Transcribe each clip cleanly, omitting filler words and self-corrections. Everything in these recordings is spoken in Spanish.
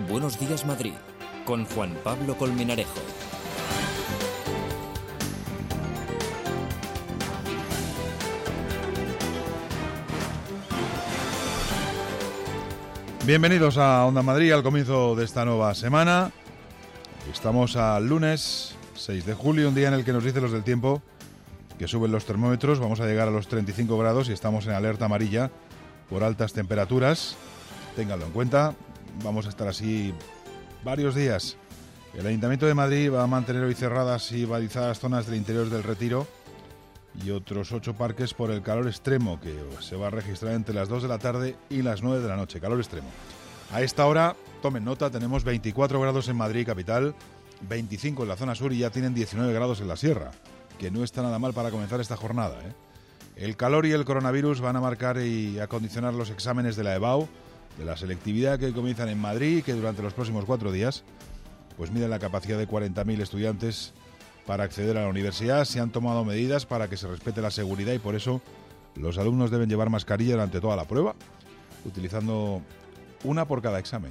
Buenos Días Madrid, con Juan Pablo Colmenarejo. Bienvenidos a Onda Madrid, al comienzo de esta nueva semana. Estamos al lunes 6 de julio, un día en el que nos dicen los del tiempo que suben los termómetros. Vamos a llegar a los 35 grados y estamos en alerta amarilla por altas temperaturas. Ténganlo en cuenta, vamos a estar así varios días. El Ayuntamiento de Madrid va a mantener hoy cerradas y balizadas zonas del interior del Retiro y otros 8 parques por el calor extremo que se va a registrar entre las 2 de la tarde y las 9 de la noche. Calor extremo. A esta hora, tomen nota, tenemos 24 grados en Madrid capital, 25 en la zona sur y ya tienen 19 grados en la sierra, que no está nada mal para comenzar esta jornada, ¿eh? El calor y el coronavirus van a marcar y a condicionar los exámenes de la EBAU, de la selectividad que comienzan en Madrid y que durante los próximos 4 días pues miden la capacidad de 40.000 estudiantes para acceder a la universidad. Se han tomado medidas para que se respete la seguridad y por eso los alumnos deben llevar mascarilla durante toda la prueba, utilizando una por cada examen.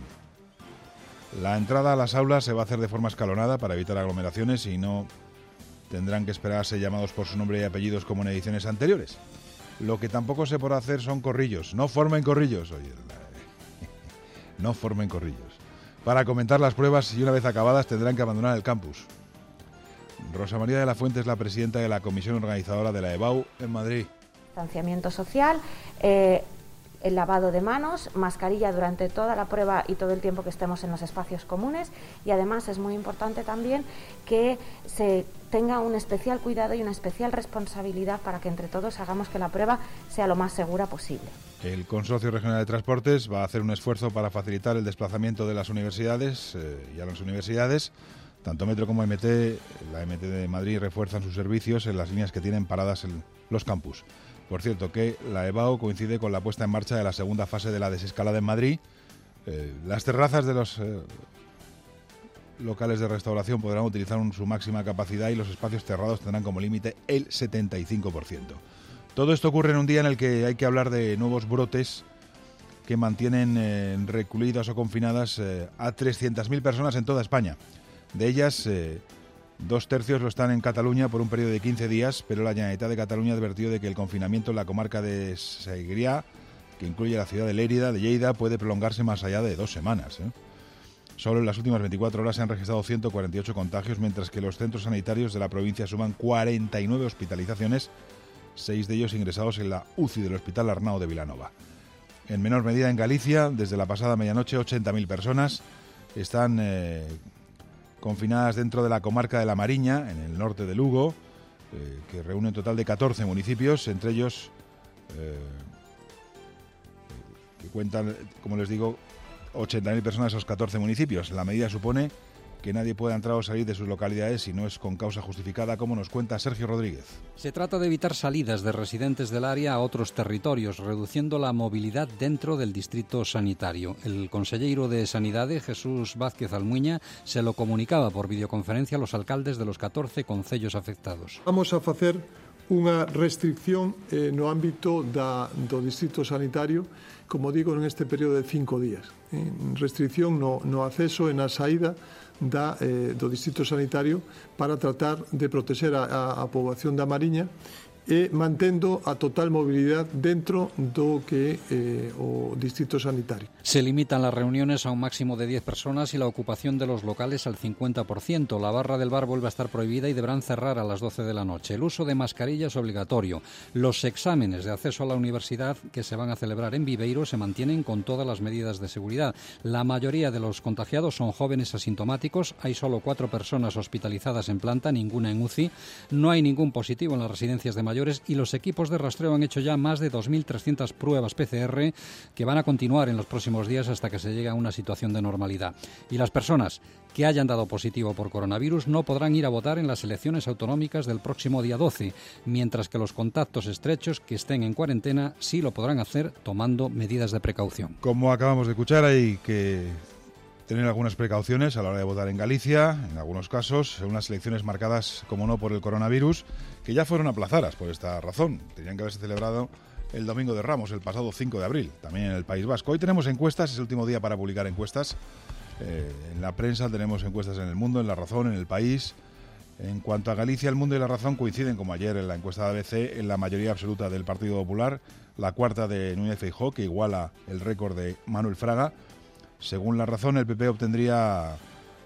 La entrada a las aulas se va a hacer de forma escalonada para evitar aglomeraciones y no tendrán que esperarse llamados por su nombre y apellidos como en ediciones anteriores. Lo que tampoco se podrá hacer son corrillos. No formen corrillos. Oye, no formen corrillos. Para comentar las pruebas y una vez acabadas tendrán que abandonar el campus. Rosa María de la Fuente es la presidenta de la comisión organizadora de la EBAU en Madrid. Distanciamiento social, el lavado de manos, mascarilla durante toda la prueba y todo el tiempo que estemos en los espacios comunes, y además es muy importante también que se tenga un especial cuidado y una especial responsabilidad para que entre todos hagamos que la prueba sea lo más segura posible. El Consorcio Regional de Transportes va a hacer un esfuerzo para facilitar el desplazamiento de las universidades y a las universidades. Tanto Metro como MT, la MT de Madrid refuerzan sus servicios en las líneas que tienen paradas en los campus. Por cierto, que la EBAU coincide con la puesta en marcha de la segunda fase de la desescalada en Madrid. Las terrazas de los locales de restauración podrán utilizar su máxima capacidad y los espacios cerrados tendrán como límite el 75%. Todo esto ocurre en un día en el que hay que hablar de nuevos brotes que mantienen recluidas o confinadas a 300.000 personas en toda España. De ellas, 2/3 lo están en Cataluña por un periodo de 15 días, pero la Generalitat de Cataluña ha advertido de que el confinamiento en la comarca de Segrià, que incluye la ciudad de Lérida, de Lleida, puede prolongarse más allá de 2 semanas. Solo en las últimas 24 horas se han registrado 148 contagios, mientras que los centros sanitarios de la provincia suman 49 hospitalizaciones, 6 de ellos ingresados en la UCI del Hospital Arnao de Vilanova. En menor medida en Galicia, desde la pasada medianoche, 80.000 personas están confinadas dentro de la comarca de La Mariña, en el norte de Lugo, que reúne un total de 14 municipios, entre ellos que cuentan, como les digo, 80.000 personas esos 14 municipios. La medida supone que nadie pueda entrar o salir de sus localidades si no es con causa justificada, como nos cuenta Sergio Rodríguez. Se trata de evitar salidas de residentes del área a otros territorios, reduciendo la movilidad dentro del distrito sanitario. El conselleiro de Sanidade, Jesús Vázquez Almuña, se lo comunicaba por videoconferencia a los alcaldes de los 14 concellos afectados. Vamos a facer unha restricción no ámbito do distrito sanitario, como digo, neste período de 5 días. Restricción no acceso e na saída do distrito sanitario para tratar de protexer a poboación da Mariña e mantendo a total movilidade dentro do que o distrito sanitario. Se limitan las reuniones a un máximo de 10 personas y la ocupación de los locales al 50%. La barra del bar vuelve a estar prohibida y deberán cerrar a las 12 de la noche. El uso de mascarilla es obligatorio. Los exámenes de acceso a la universidad que se van a celebrar en Viveiro se mantienen con todas las medidas de seguridad. La mayoría de los contagiados son jóvenes asintomáticos. Hay solo 4 personas hospitalizadas en planta, ninguna en UCI. No hay ningún positivo en las residencias de mayores y los equipos de rastreo han hecho ya más de 2.300 pruebas PCR que van a continuar en los próximos días hasta que se llegue a una situación de normalidad. Y las personas que hayan dado positivo por coronavirus no podrán ir a votar en las elecciones autonómicas del próximo día 12, mientras que los contactos estrechos que estén en cuarentena sí lo podrán hacer tomando medidas de precaución. Como acabamos de escuchar, hay que tener algunas precauciones a la hora de votar en Galicia, en algunos casos, en unas elecciones marcadas, como no, por el coronavirus, que ya fueron aplazadas por esta razón. Tenían que haberse celebrado el Domingo de Ramos, el pasado 5 de abril, también en el País Vasco. Hoy tenemos encuestas, es el último día para publicar encuestas. En la prensa tenemos encuestas en El Mundo, en La Razón, en El País. En cuanto a Galicia, El Mundo y La Razón coinciden, como ayer en la encuesta de ABC, en la mayoría absoluta del Partido Popular, la cuarta de Núñez Feijóo, que iguala el récord de Manuel Fraga. Según La Razón, el PP obtendría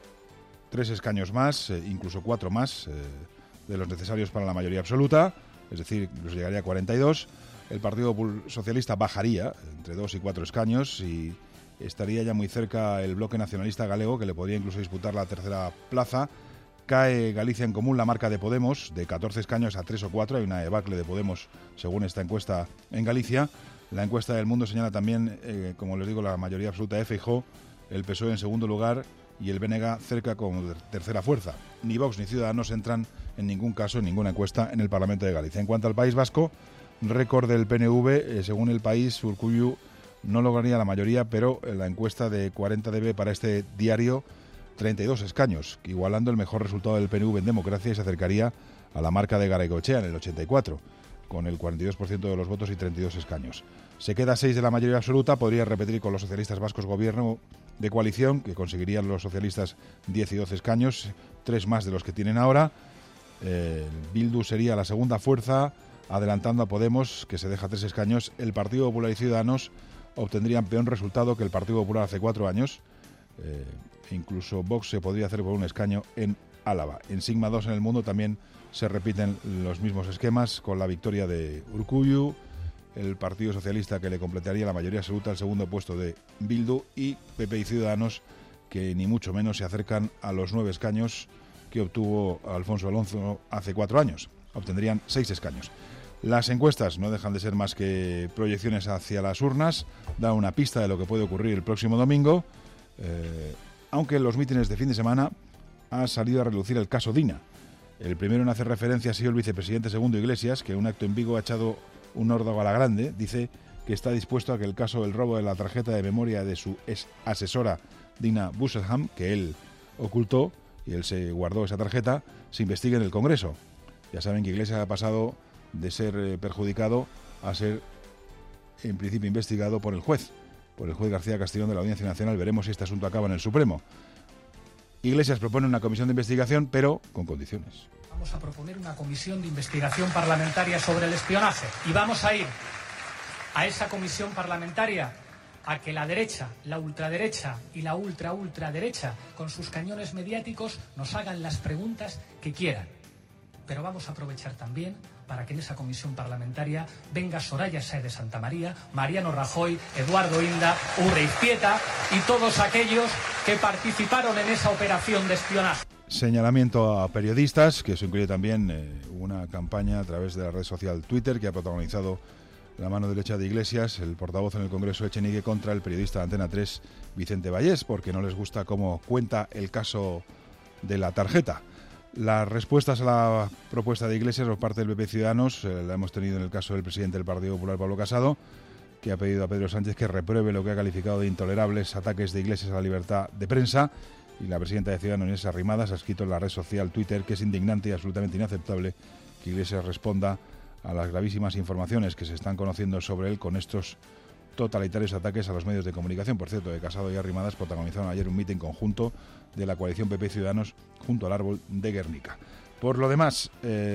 3 escaños más, incluso 4 más, de los necesarios para la mayoría absoluta, es decir, incluso llegaría a 42. El Partido Socialista bajaría entre 2 y 4 escaños y estaría ya muy cerca el bloque nacionalista galego, que le podría incluso disputar la tercera plaza. Cae Galicia en Común, la marca de Podemos, de 14 escaños a 3 o 4. Hay una debacle de Podemos, según esta encuesta, en Galicia. La encuesta del Mundo señala también, como les digo, la mayoría absoluta de Feijóo, el PSOE en segundo lugar y el BNG cerca como tercera fuerza. Ni Vox ni Ciudadanos entran en ningún caso, en ninguna encuesta, en el Parlamento de Galicia. En cuanto al País Vasco, récord del PNV, según El País, Urkullu no lograría la mayoría, pero en la encuesta de 40DB para este diario, 32 escaños, igualando el mejor resultado del PNV en democracia, y se acercaría a la marca de Garaikoetxea en el 84, con el 42% de los votos y 32 escaños. Se queda 6 de la mayoría absoluta, podría repetir con los socialistas vascos gobierno de coalición, que conseguirían los socialistas 10 y 12 escaños, 3 más de los que tienen ahora. Bildu sería la segunda fuerza, adelantando a Podemos, que se deja 3 escaños. El Partido Popular y Ciudadanos obtendrían peor resultado que el Partido Popular hace 4 años. Incluso Vox se podría hacer por un escaño en Álava. En Sigma 2 en El Mundo también se repiten los mismos esquemas, con la victoria de Urkullu, el Partido Socialista, que le completaría la mayoría absoluta, el segundo puesto de Bildu, y PP y Ciudadanos, que ni mucho menos se acercan a los 9 escaños que obtuvo Alfonso Alonso hace 4 años. Obtendrían 6 escaños. Las encuestas no dejan de ser más que proyecciones hacia las urnas, dan una pista de lo que puede ocurrir el próximo domingo, aunque en los mítines de fin de semana ha salido a relucir el caso Dina. El primero en hacer referencia ha sido el vicepresidente segundo Iglesias, que en un acto en Vigo ha echado un órdago a la grande. Dice que está dispuesto a que el caso del robo de la tarjeta de memoria de su ex asesora Dina Busselham, que él ocultó y él se guardó esa tarjeta, se investigue en el Congreso. Ya saben que Iglesias ha pasado de ser perjudicado a ser en principio investigado por el juez García Castellón de la Audiencia Nacional. Veremos si este asunto acaba en el Supremo. Iglesias propone una comisión de investigación, pero con condiciones. Vamos a proponer una comisión de investigación parlamentaria sobre el espionaje y vamos a ir a esa comisión parlamentaria a que la derecha, la ultraderecha y la ultraderecha, con sus cañones mediáticos, nos hagan las preguntas que quieran. Pero vamos a aprovechar también para que en esa comisión parlamentaria venga Soraya Sáez de Santamaría, Mariano Rajoy, Eduardo Inda, Urre Izpieta y todos aquellos que participaron en esa operación de espionaje. Señalamiento a periodistas, que eso incluye también una campaña a través de la red social Twitter, que ha protagonizado la mano derecha de Iglesias, el portavoz en el Congreso Echenique, contra el periodista de Antena 3, Vicente Vallés, porque no les gusta cómo cuenta el caso de la tarjeta. Las respuestas a la propuesta de Iglesias por parte del PP Ciudadanos la hemos tenido en el caso del presidente del Partido Popular, Pablo Casado, que ha pedido a Pedro Sánchez que repruebe lo que ha calificado de intolerables ataques de Iglesias a la libertad de prensa, y la presidenta de Ciudadanos, Inés Arrimadas, ha escrito en la red social Twitter que es indignante y absolutamente inaceptable que Iglesias responda a las gravísimas informaciones que se están conociendo sobre él con estos totalitarios ataques a los medios de comunicación. Por cierto, de Casado y Arrimadas protagonizaron ayer un mitin conjunto de la coalición PP Ciudadanos junto al árbol de Guernica. Por lo demás,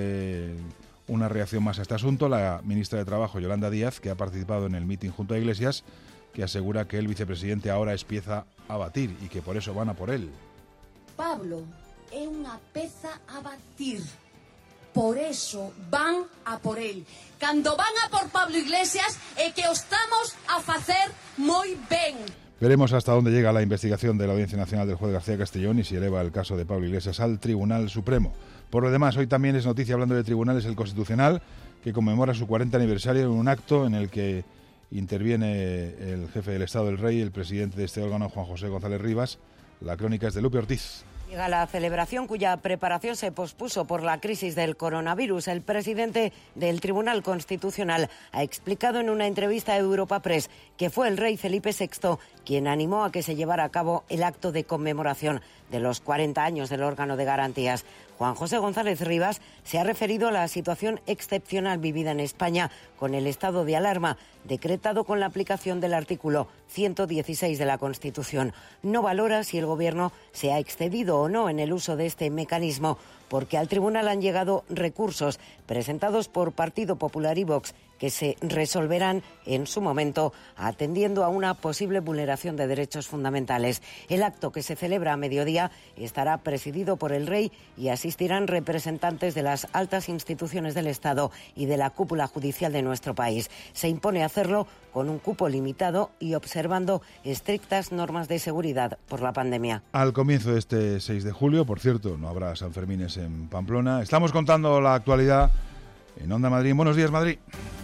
una reacción más a este asunto, la ministra de Trabajo, Yolanda Díaz, que ha participado en el mitin junto a Iglesias, que asegura que el vicepresidente ahora es pieza a batir y que por eso van a por él. Pablo é unha peza a batir. Por eso van a por él. Cando van a por Pablo Iglesias é que o estamos a facer moi ben. Veremos hasta dónde llega la investigación de la Audiencia Nacional del juez García Castellón y si eleva el caso de Pablo Iglesias al Tribunal Supremo. Por lo demás, hoy también es noticia, hablando de tribunales, el Constitucional, que conmemora su 40 aniversario en un acto en el que interviene el jefe del Estado del Rey, el presidente de este órgano, Juan José González Rivas. La crónica es de Lupe Ortiz. Llega la celebración cuya preparación se pospuso por la crisis del coronavirus. El presidente del Tribunal Constitucional ha explicado en una entrevista a Europa Press que fue el rey Felipe VI quien animó a que se llevara a cabo el acto de conmemoración de los 40 años del órgano de garantías. Juan José González Rivas se ha referido a la situación excepcional vivida en España con el estado de alarma, decretado con la aplicación del artículo 116 de la Constitución. No valora si el Gobierno se ha excedido o no en el uso de este mecanismo, porque al tribunal han llegado recursos presentados por Partido Popular y Vox que se resolverán en su momento atendiendo a una posible vulneración de derechos fundamentales. El acto, que se celebra a mediodía, estará presidido por el Rey y asistirán representantes de las altas instituciones del Estado y de la cúpula judicial de nuestro país. Se impone hacerlo con un cupo limitado y observando estrictas normas de seguridad por la pandemia. Al comienzo de este 6 de julio, por cierto, no habrá Sanfermines en Pamplona. Estamos contando la actualidad en Onda Madrid. Buenos días, Madrid.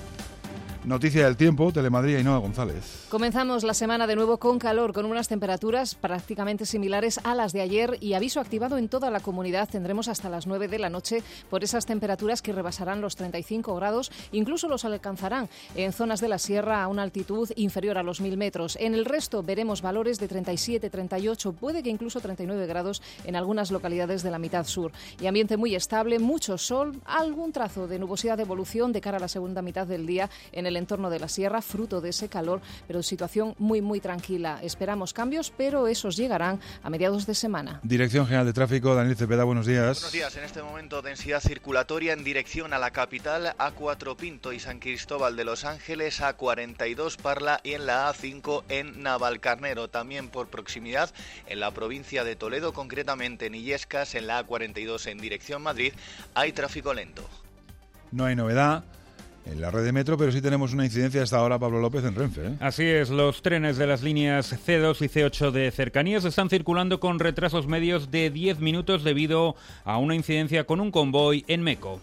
Noticia del tiempo, Telemadrid, Ainhoa González. Comenzamos la semana de nuevo con calor, con unas temperaturas prácticamente similares a las de ayer y aviso activado en toda la comunidad. Tendremos hasta las 9 de la noche por esas temperaturas que rebasarán los 35 grados, incluso los alcanzarán en zonas de la sierra a una altitud inferior a los 1000 metros. En el resto veremos valores de 37, 38, puede que incluso 39 grados en algunas localidades de la mitad sur. Y ambiente muy estable, mucho sol, algún trazo de nubosidad de evolución de cara a la segunda mitad del día en el entorno de la sierra, fruto de ese calor, pero situación muy, muy tranquila. Esperamos cambios, pero esos llegarán a mediados de semana. Dirección General de Tráfico, Daniel Cepeda, buenos días. Buenos días. En este momento, densidad circulatoria en dirección a la capital, A4 Pinto y San Cristóbal de los Ángeles, A42 Parla y en la A5 en Navalcarnero. También por proximidad en la provincia de Toledo, concretamente en Illescas, en la A42 en dirección Madrid, hay tráfico lento. No hay novedad en la red de metro, pero sí tenemos una incidencia hasta ahora, Pablo López, en Renfe, ¿eh? Así es, los trenes de las líneas C2 y C8 de cercanías están circulando con retrasos medios de 10 minutos debido a una incidencia con un convoy en Meco.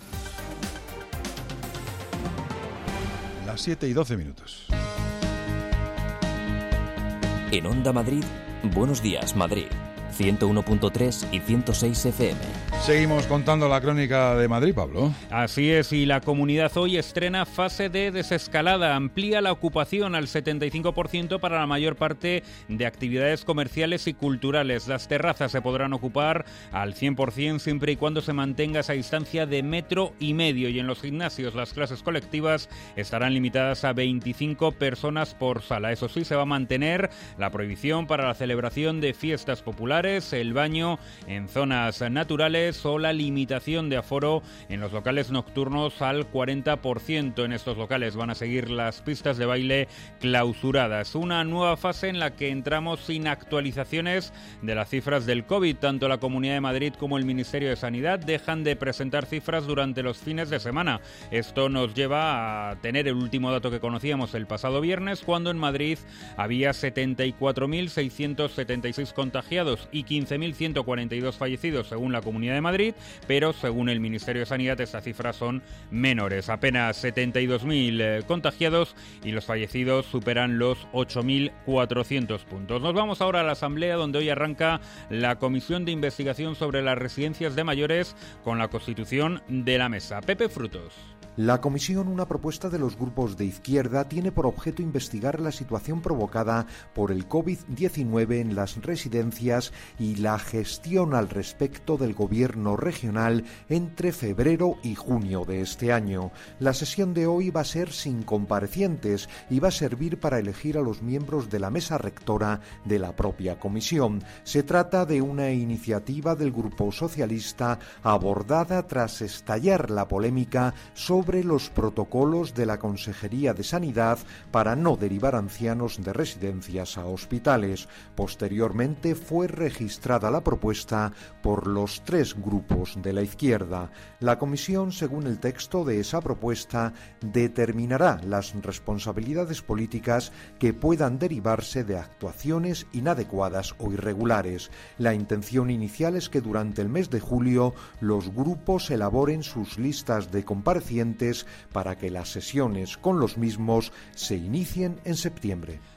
Las 7 y 12 minutos. En Onda Madrid, Buenos Días, Madrid. 101.3 y 106 FM. Seguimos contando la crónica de Madrid, Pablo. Así es, y la comunidad hoy estrena fase de desescalada. Amplía la ocupación al 75% para la mayor parte de actividades comerciales y culturales. Las terrazas se podrán ocupar al 100% siempre y cuando se mantenga esa distancia de 1,5 metros. Y en los gimnasios las clases colectivas estarán limitadas a 25 personas por sala. Eso sí, se va a mantener la prohibición para la celebración de fiestas populares, el baño en zonas naturales o la limitación de aforo en los locales nocturnos al 40%. En estos locales van a seguir las pistas de baile clausuradas. Una nueva fase en la que entramos sin actualizaciones de las cifras del COVID. Tanto la Comunidad de Madrid como el Ministerio de Sanidad dejan de presentar cifras durante los fines de semana. Esto nos lleva a tener el último dato que conocíamos el pasado viernes, cuando en Madrid había 74.676 contagiados y 15.142 fallecidos según la Comunidad de Madrid, pero según el Ministerio de Sanidad estas cifras son menores. Apenas 72.000 contagiados y los fallecidos superan los 8.400 puntos. Nos vamos ahora a la Asamblea, donde hoy arranca la Comisión de Investigación sobre las Residencias de Mayores con la constitución de la mesa. Pepe Frutos. La comisión, una propuesta de los grupos de izquierda, tiene por objeto investigar la situación provocada por el COVID-19 en las residencias y la gestión al respecto del gobierno regional entre febrero y junio de este año. La sesión de hoy va a ser sin comparecientes y va a servir para elegir a los miembros de la mesa rectora de la propia comisión. Se trata de una iniciativa del Grupo Socialista abordada tras estallar la polémica sobre los protocolos de la Consejería de Sanidad para no derivar ancianos de residencias a hospitales. Posteriormente fue registrada la propuesta por los 3 grupos de la izquierda. La comisión, según el texto de esa propuesta, determinará las responsabilidades políticas que puedan derivarse de actuaciones inadecuadas o irregulares. La intención inicial es que durante el mes de julio los grupos elaboren sus listas de comparecientes para que las sesiones con los mismos se inicien en septiembre.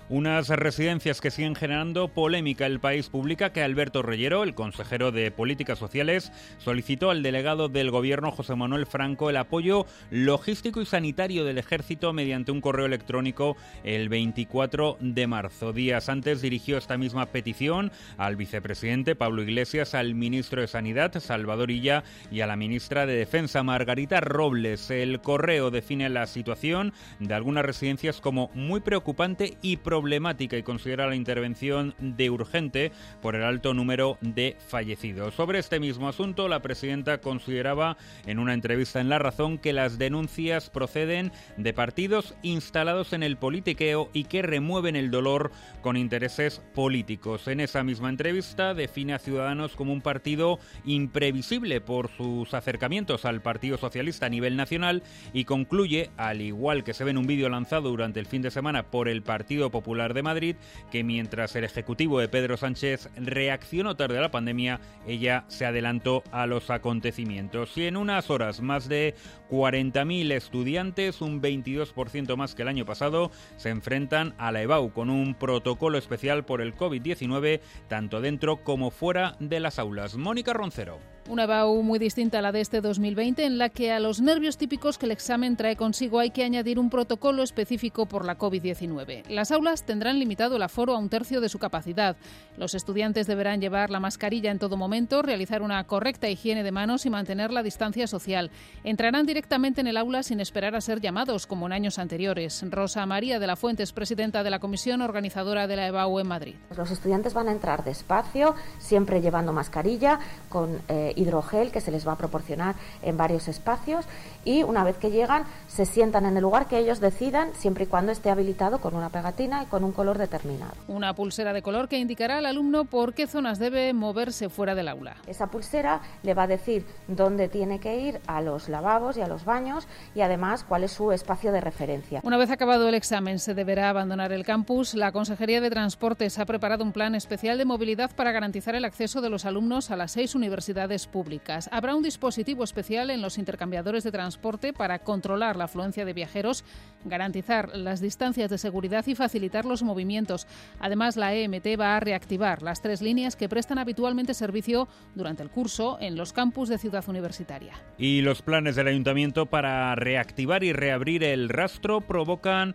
Unas residencias que siguen generando polémica. El País publica que Alberto Reyero, el consejero de Políticas Sociales, solicitó al delegado del Gobierno, José Manuel Franco, el apoyo logístico y sanitario del Ejército mediante un correo electrónico el 24 de marzo. Días antes dirigió esta misma petición al vicepresidente Pablo Iglesias, al ministro de Sanidad, Salvador Illa, y a la ministra de Defensa, Margarita Robles. El correo define la situación de algunas residencias como muy preocupante y problemática y considera la intervención de urgente por el alto número de fallecidos. Sobre este mismo asunto, la presidenta consideraba en una entrevista en La Razón que las denuncias proceden de partidos instalados en el politiqueo y que remueven el dolor con intereses políticos. En esa misma entrevista define a Ciudadanos como un partido imprevisible por sus acercamientos al Partido Socialista a nivel nacional y concluye, al igual que se ve en un vídeo lanzado durante el fin de semana por el Partido Popular de Madrid, que mientras el ejecutivo de Pedro Sánchez reaccionó tarde a la pandemia, ella se adelantó a los acontecimientos. Y en unas horas, más de 40.000 estudiantes, un 22% más que el año pasado, se enfrentan a la EBAU con un protocolo especial por el COVID-19, tanto dentro como fuera de las aulas. Mónica Roncero. Una EBAU muy distinta a la de este 2020, en la que a los nervios típicos que el examen trae consigo hay que añadir un protocolo específico por la COVID-19. Las aulas tendrán limitado el aforo a 1/3 de su capacidad. Los estudiantes deberán llevar la mascarilla en todo momento, realizar una correcta higiene de manos y mantener la distancia social. Entrarán directamente en el aula sin esperar a ser llamados, como en años anteriores. Rosa María de la Fuente es presidenta de la comisión organizadora de la EBAU en Madrid. Los estudiantes van a entrar despacio, siempre llevando mascarilla, con hidrogel que se les va a proporcionar en varios espacios, y una vez que llegan se sientan en el lugar que ellos decidan, siempre y cuando esté habilitado con una pegatina y con un color determinado. Una pulsera de color que indicará al alumno por qué zonas debe moverse fuera del aula. Esa pulsera le va a decir dónde tiene que ir a los lavabos y a los baños, y además cuál es su espacio de referencia. Una vez acabado el examen se deberá abandonar el campus. La Consejería de Transportes ha preparado un plan especial de movilidad para garantizar el acceso de los alumnos a las 6 universidades públicas. Habrá un dispositivo especial en los intercambiadores de transporte para controlar la afluencia de viajeros, garantizar las distancias de seguridad y facilitar los movimientos. Además, la EMT va a reactivar las 3 líneas que prestan habitualmente servicio durante el curso en los campus de Ciudad Universitaria. Y los planes del Ayuntamiento para reactivar y reabrir el rastro provocaron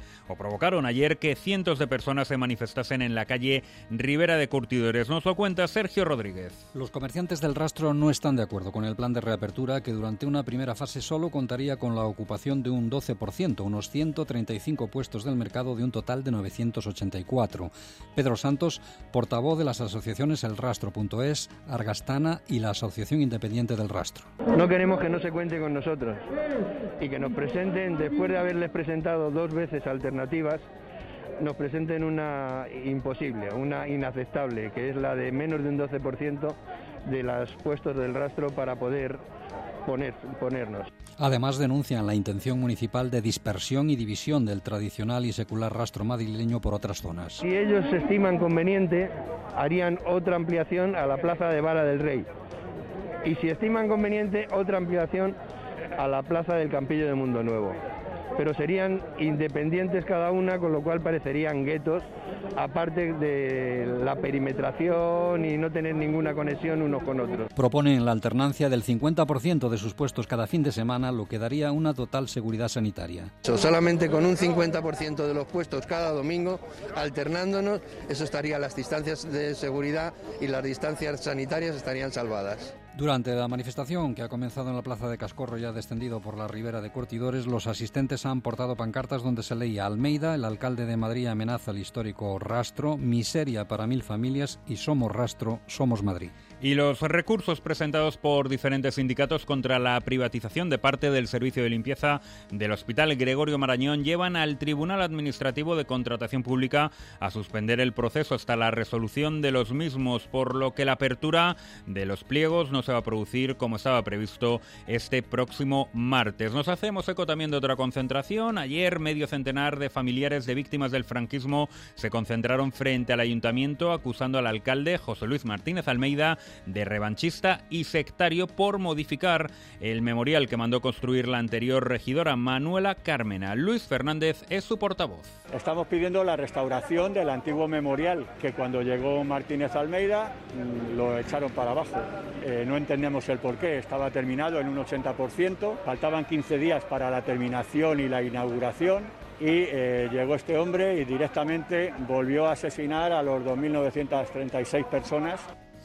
ayer que cientos de personas se manifestasen en la calle Ribera de Curtidores. Nos lo cuenta Sergio Rodríguez. Los comerciantes del rastro no están de acuerdo con el plan de reapertura, que durante una primera fase solo contaría con la ocupación de un 12%, unos 135 puestos del mercado de un total de 984. Pedro Santos, portavoz de las asociaciones El Rastro.es, Argastana y la Asociación Independiente del Rastro. No queremos que no se cuente con nosotros y que nos presenten, después de haberles presentado 2 veces alternativas, nos presenten una imposible, una inaceptable, que es la de menos de un 12% de los puestos del rastro para poder ponernos. Además, denuncian la intención municipal de dispersión y división del tradicional y secular rastro madrileño por otras zonas. Si ellos se estiman conveniente, harían otra ampliación a la Plaza de Vara del Rey. Y si estiman conveniente, otra ampliación a la Plaza del Campillo de Mundo Nuevo. Pero serían independientes cada una, con lo cual parecerían guetos, aparte de la perimetración y no tener ninguna conexión unos con otros. Proponen la alternancia del 50% de sus puestos cada fin de semana, lo que daría una total seguridad sanitaria. Solamente con un 50% de los puestos cada domingo, alternándonos, eso estaría, las distancias de seguridad y las distancias sanitarias estarían salvadas. Durante la manifestación, que ha comenzado en la Plaza de Cascorro y ha descendido por la Ribera de Curtidores, los asistentes han portado pancartas donde se leía: Almeida, el alcalde de Madrid, amenaza el histórico rastro, miseria para 1000 familias y somos rastro, somos Madrid. Y los recursos presentados por diferentes sindicatos contra la privatización de parte del servicio de limpieza del Hospital Gregorio Marañón llevan al Tribunal Administrativo de Contratación Pública a suspender el proceso hasta la resolución de los mismos, por lo que la apertura de los pliegos no se va a producir como estaba previsto este próximo martes. Nos hacemos eco también de otra concentración. Ayer, medio centenar de familiares de víctimas del franquismo se concentraron frente al ayuntamiento acusando al alcalde José Luis Martínez Almeida de revanchista y sectario por modificar el memorial que mandó construir la anterior regidora Manuela Cármena. Luis Fernández es su portavoz. Estamos pidiendo la restauración del antiguo memorial, que cuando llegó Martínez Almeida lo echaron para abajo. No entendemos el porqué, estaba terminado en un 80%, faltaban 15 días para la terminación y la inauguración, y llegó este hombre y directamente volvió a asesinar a los 2.936 personas.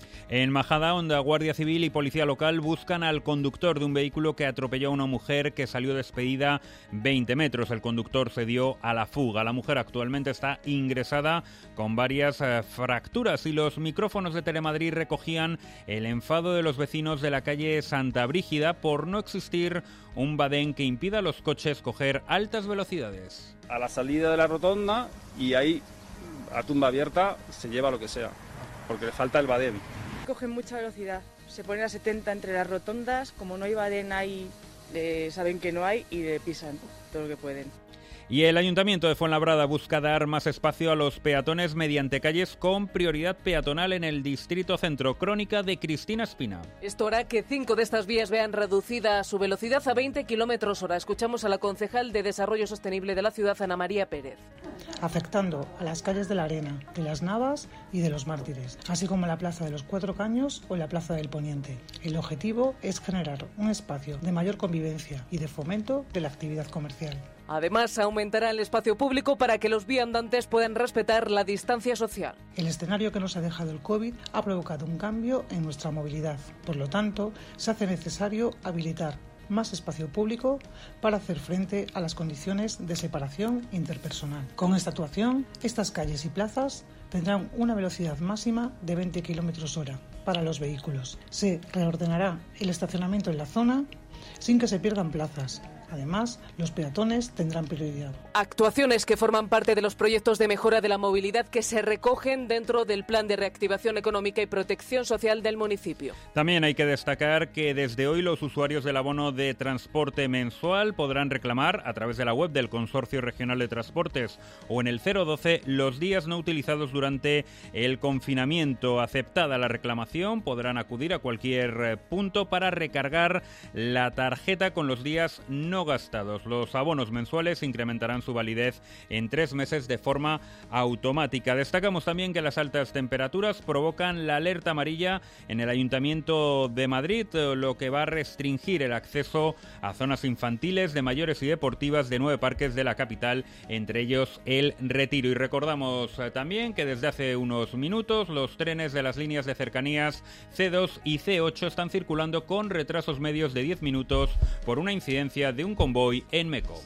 En Majadahonda, Guardia Civil y Policía Local buscan al conductor de un vehículo que atropelló a una mujer que salió despedida 20 metros. El conductor se dio a la fuga. La mujer actualmente está ingresada con varias fracturas y los micrófonos de Telemadrid recogían el enfado de los vecinos de la calle Santa Brígida por no existir un badén que impida a los coches coger altas velocidades. A la salida de la rotonda y ahí a tumba abierta se lleva lo que sea, porque le falta el badén. Cogen mucha velocidad, se ponen a 70 entre las rotondas, como no hay badén ahí, saben que no hay y le pisan todo lo que pueden. Y el Ayuntamiento de Fuenlabrada busca dar más espacio a los peatones mediante calles con prioridad peatonal en el Distrito Centro. Crónica de Cristina Espina. Esto hará que 5 de estas vías vean reducida su velocidad a 20 km/h. Escuchamos a la concejal de Desarrollo Sostenible de la ciudad, Ana María Pérez. Afectando a las calles de la Arena, de las Navas y de los Mártires, así como la Plaza de los Cuatro Caños o la Plaza del Poniente. El objetivo es generar un espacio de mayor convivencia y de fomento de la actividad comercial. Además, aumentará el espacio público para que los viandantes puedan respetar la distancia social. El escenario que nos ha dejado el COVID ha provocado un cambio en nuestra movilidad. Por lo tanto, se hace necesario habilitar más espacio público para hacer frente a las condiciones de separación interpersonal. Con esta actuación, estas calles y plazas tendrán una velocidad máxima de 20 km/h para los vehículos. Se reordenará el estacionamiento en la zona sin que se pierdan plazas. Además, los peatones tendrán prioridad. Actuaciones que forman parte de los proyectos de mejora de la movilidad que se recogen dentro del Plan de Reactivación Económica y Protección Social del municipio. También hay que destacar que desde hoy los usuarios del abono de transporte mensual podrán reclamar a través de la web del Consorcio Regional de Transportes o en el 012 los días no utilizados durante el confinamiento. Aceptada la reclamación, podrán acudir a cualquier punto para recargar la tarjeta con los días no gastados. Los abonos mensuales incrementarán su validez en 3 meses de forma automática. Destacamos también que las altas temperaturas provocan la alerta amarilla en el Ayuntamiento de Madrid, lo que va a restringir el acceso a zonas infantiles, de mayores y deportivas de 9 parques de la capital, entre ellos el Retiro. Y recordamos también que desde hace unos minutos los trenes de las líneas de cercanías C2 y C8 están circulando con retrasos medios de 10 minutos por una incidencia de un convoy en Méco.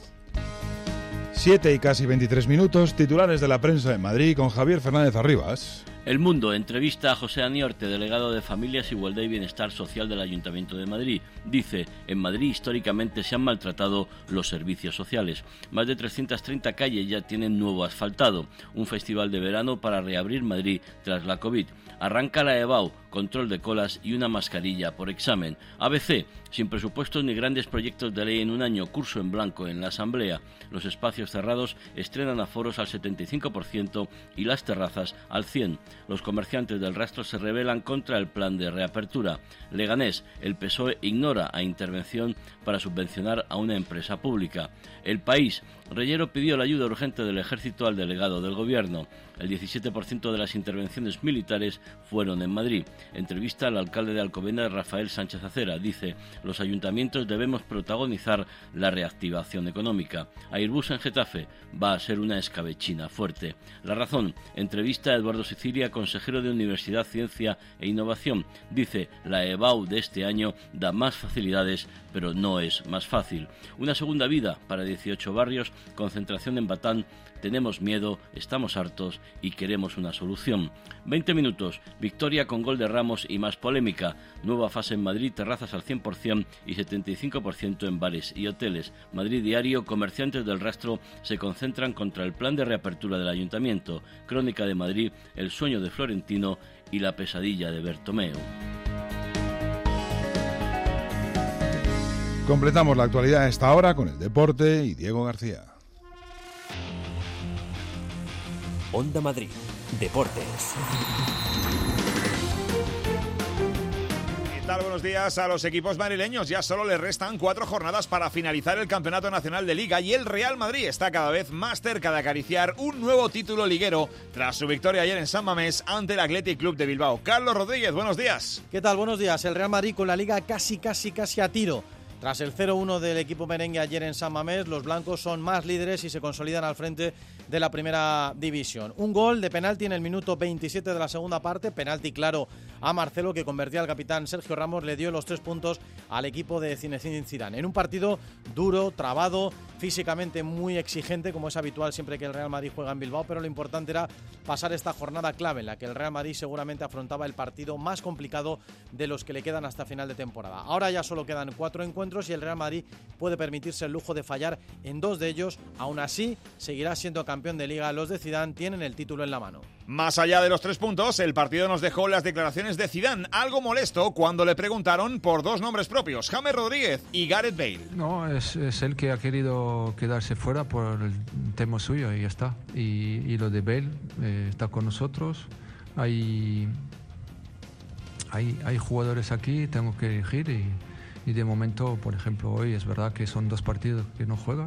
7 y casi 23 minutos, titulares de la prensa en Madrid con Javier Fernández Arribas. El Mundo entrevista a José Aniorte, delegado de Familias, Igualdad y Bienestar Social del Ayuntamiento de Madrid. Dice, en Madrid históricamente se han maltratado los servicios sociales. Más de 330 calles ya tienen nuevo asfaltado. Un festival de verano para reabrir Madrid tras la COVID. Arranca la EBAU, control de colas y una mascarilla por examen. ABC, sin presupuestos ni grandes proyectos de ley en un año, curso en blanco en la Asamblea. Los espacios cerrados estrenan aforos al 75% y las terrazas al 100%. Los comerciantes del rastro se rebelan contra el plan de reapertura. Leganés, el PSOE ignora a intervención para subvencionar a una empresa pública. El País, Reyero pidió la ayuda urgente del Ejército al delegado del Gobierno. El 17% de las intervenciones militares fueron en Madrid. Entrevista al alcalde de Alcobendas, Rafael Sánchez Acera. Dice, los ayuntamientos debemos protagonizar la reactivación económica. Airbus en Getafe va a ser una escabechina fuerte. La Razón, entrevista a Eduardo Sicilia, consejero de Universidad, Ciencia e Innovación. Dice, la EBAU de este año da más facilidades, pero no es más fácil. Una segunda vida para 18 barrios, concentración en Batán. Tenemos miedo, estamos hartos y queremos una solución. 20 minutos, victoria con gol de Ramos y más polémica. Nueva fase en Madrid, terrazas al 100% y 75% en bares y hoteles. Madrid Diario, comerciantes del rastro se concentran contra el plan de reapertura del Ayuntamiento. Crónica de Madrid, el sueño de Florentino y la pesadilla de Bertomeu. Completamos la actualidad a esta hora con el deporte y Diego García. Onda Madrid, Deportes. tal? Buenos días. A los equipos madrileños ya solo les restan 4 jornadas para finalizar el Campeonato Nacional de Liga y el Real Madrid está cada vez más cerca de acariciar un nuevo título liguero tras su victoria ayer en San Mamés ante el Athletic Club de Bilbao. Carlos Rodríguez, buenos días. ¿Qué tal? Buenos días. El Real Madrid con la Liga casi a tiro. Tras el 0-1 del equipo merengue ayer en San Mamés, los blancos son más líderes y se consolidan al frente de la primera división. Un gol de penalti en el minuto 27 de la segunda parte, penalti claro a Marcelo, que convertía al capitán Sergio Ramos, le dio los 3 puntos al equipo de Zinedine Zidane. En un partido duro, trabado, físicamente muy exigente, como es habitual siempre que el Real Madrid juega en Bilbao, pero lo importante era pasar esta jornada clave en la que el Real Madrid seguramente afrontaba el partido más complicado de los que le quedan hasta final de temporada. Ahora ya solo quedan 4 encuentros y el Real Madrid puede permitirse el lujo de fallar en 2 de ellos. Aún así, seguirá siendo campeón de Liga. Los de Zidane tienen el título en la mano. Más allá de los 3 puntos, el partido nos dejó las declaraciones de Zidane, algo molesto cuando le preguntaron por 2 nombres propios, James Rodríguez y Gareth Bale. No, es él que ha querido quedarse fuera por el tema suyo y ya está. Y lo de Bale está con nosotros. Hay jugadores aquí, tengo que elegir y de momento, por ejemplo, hoy es verdad que son 2 partidos que no juega,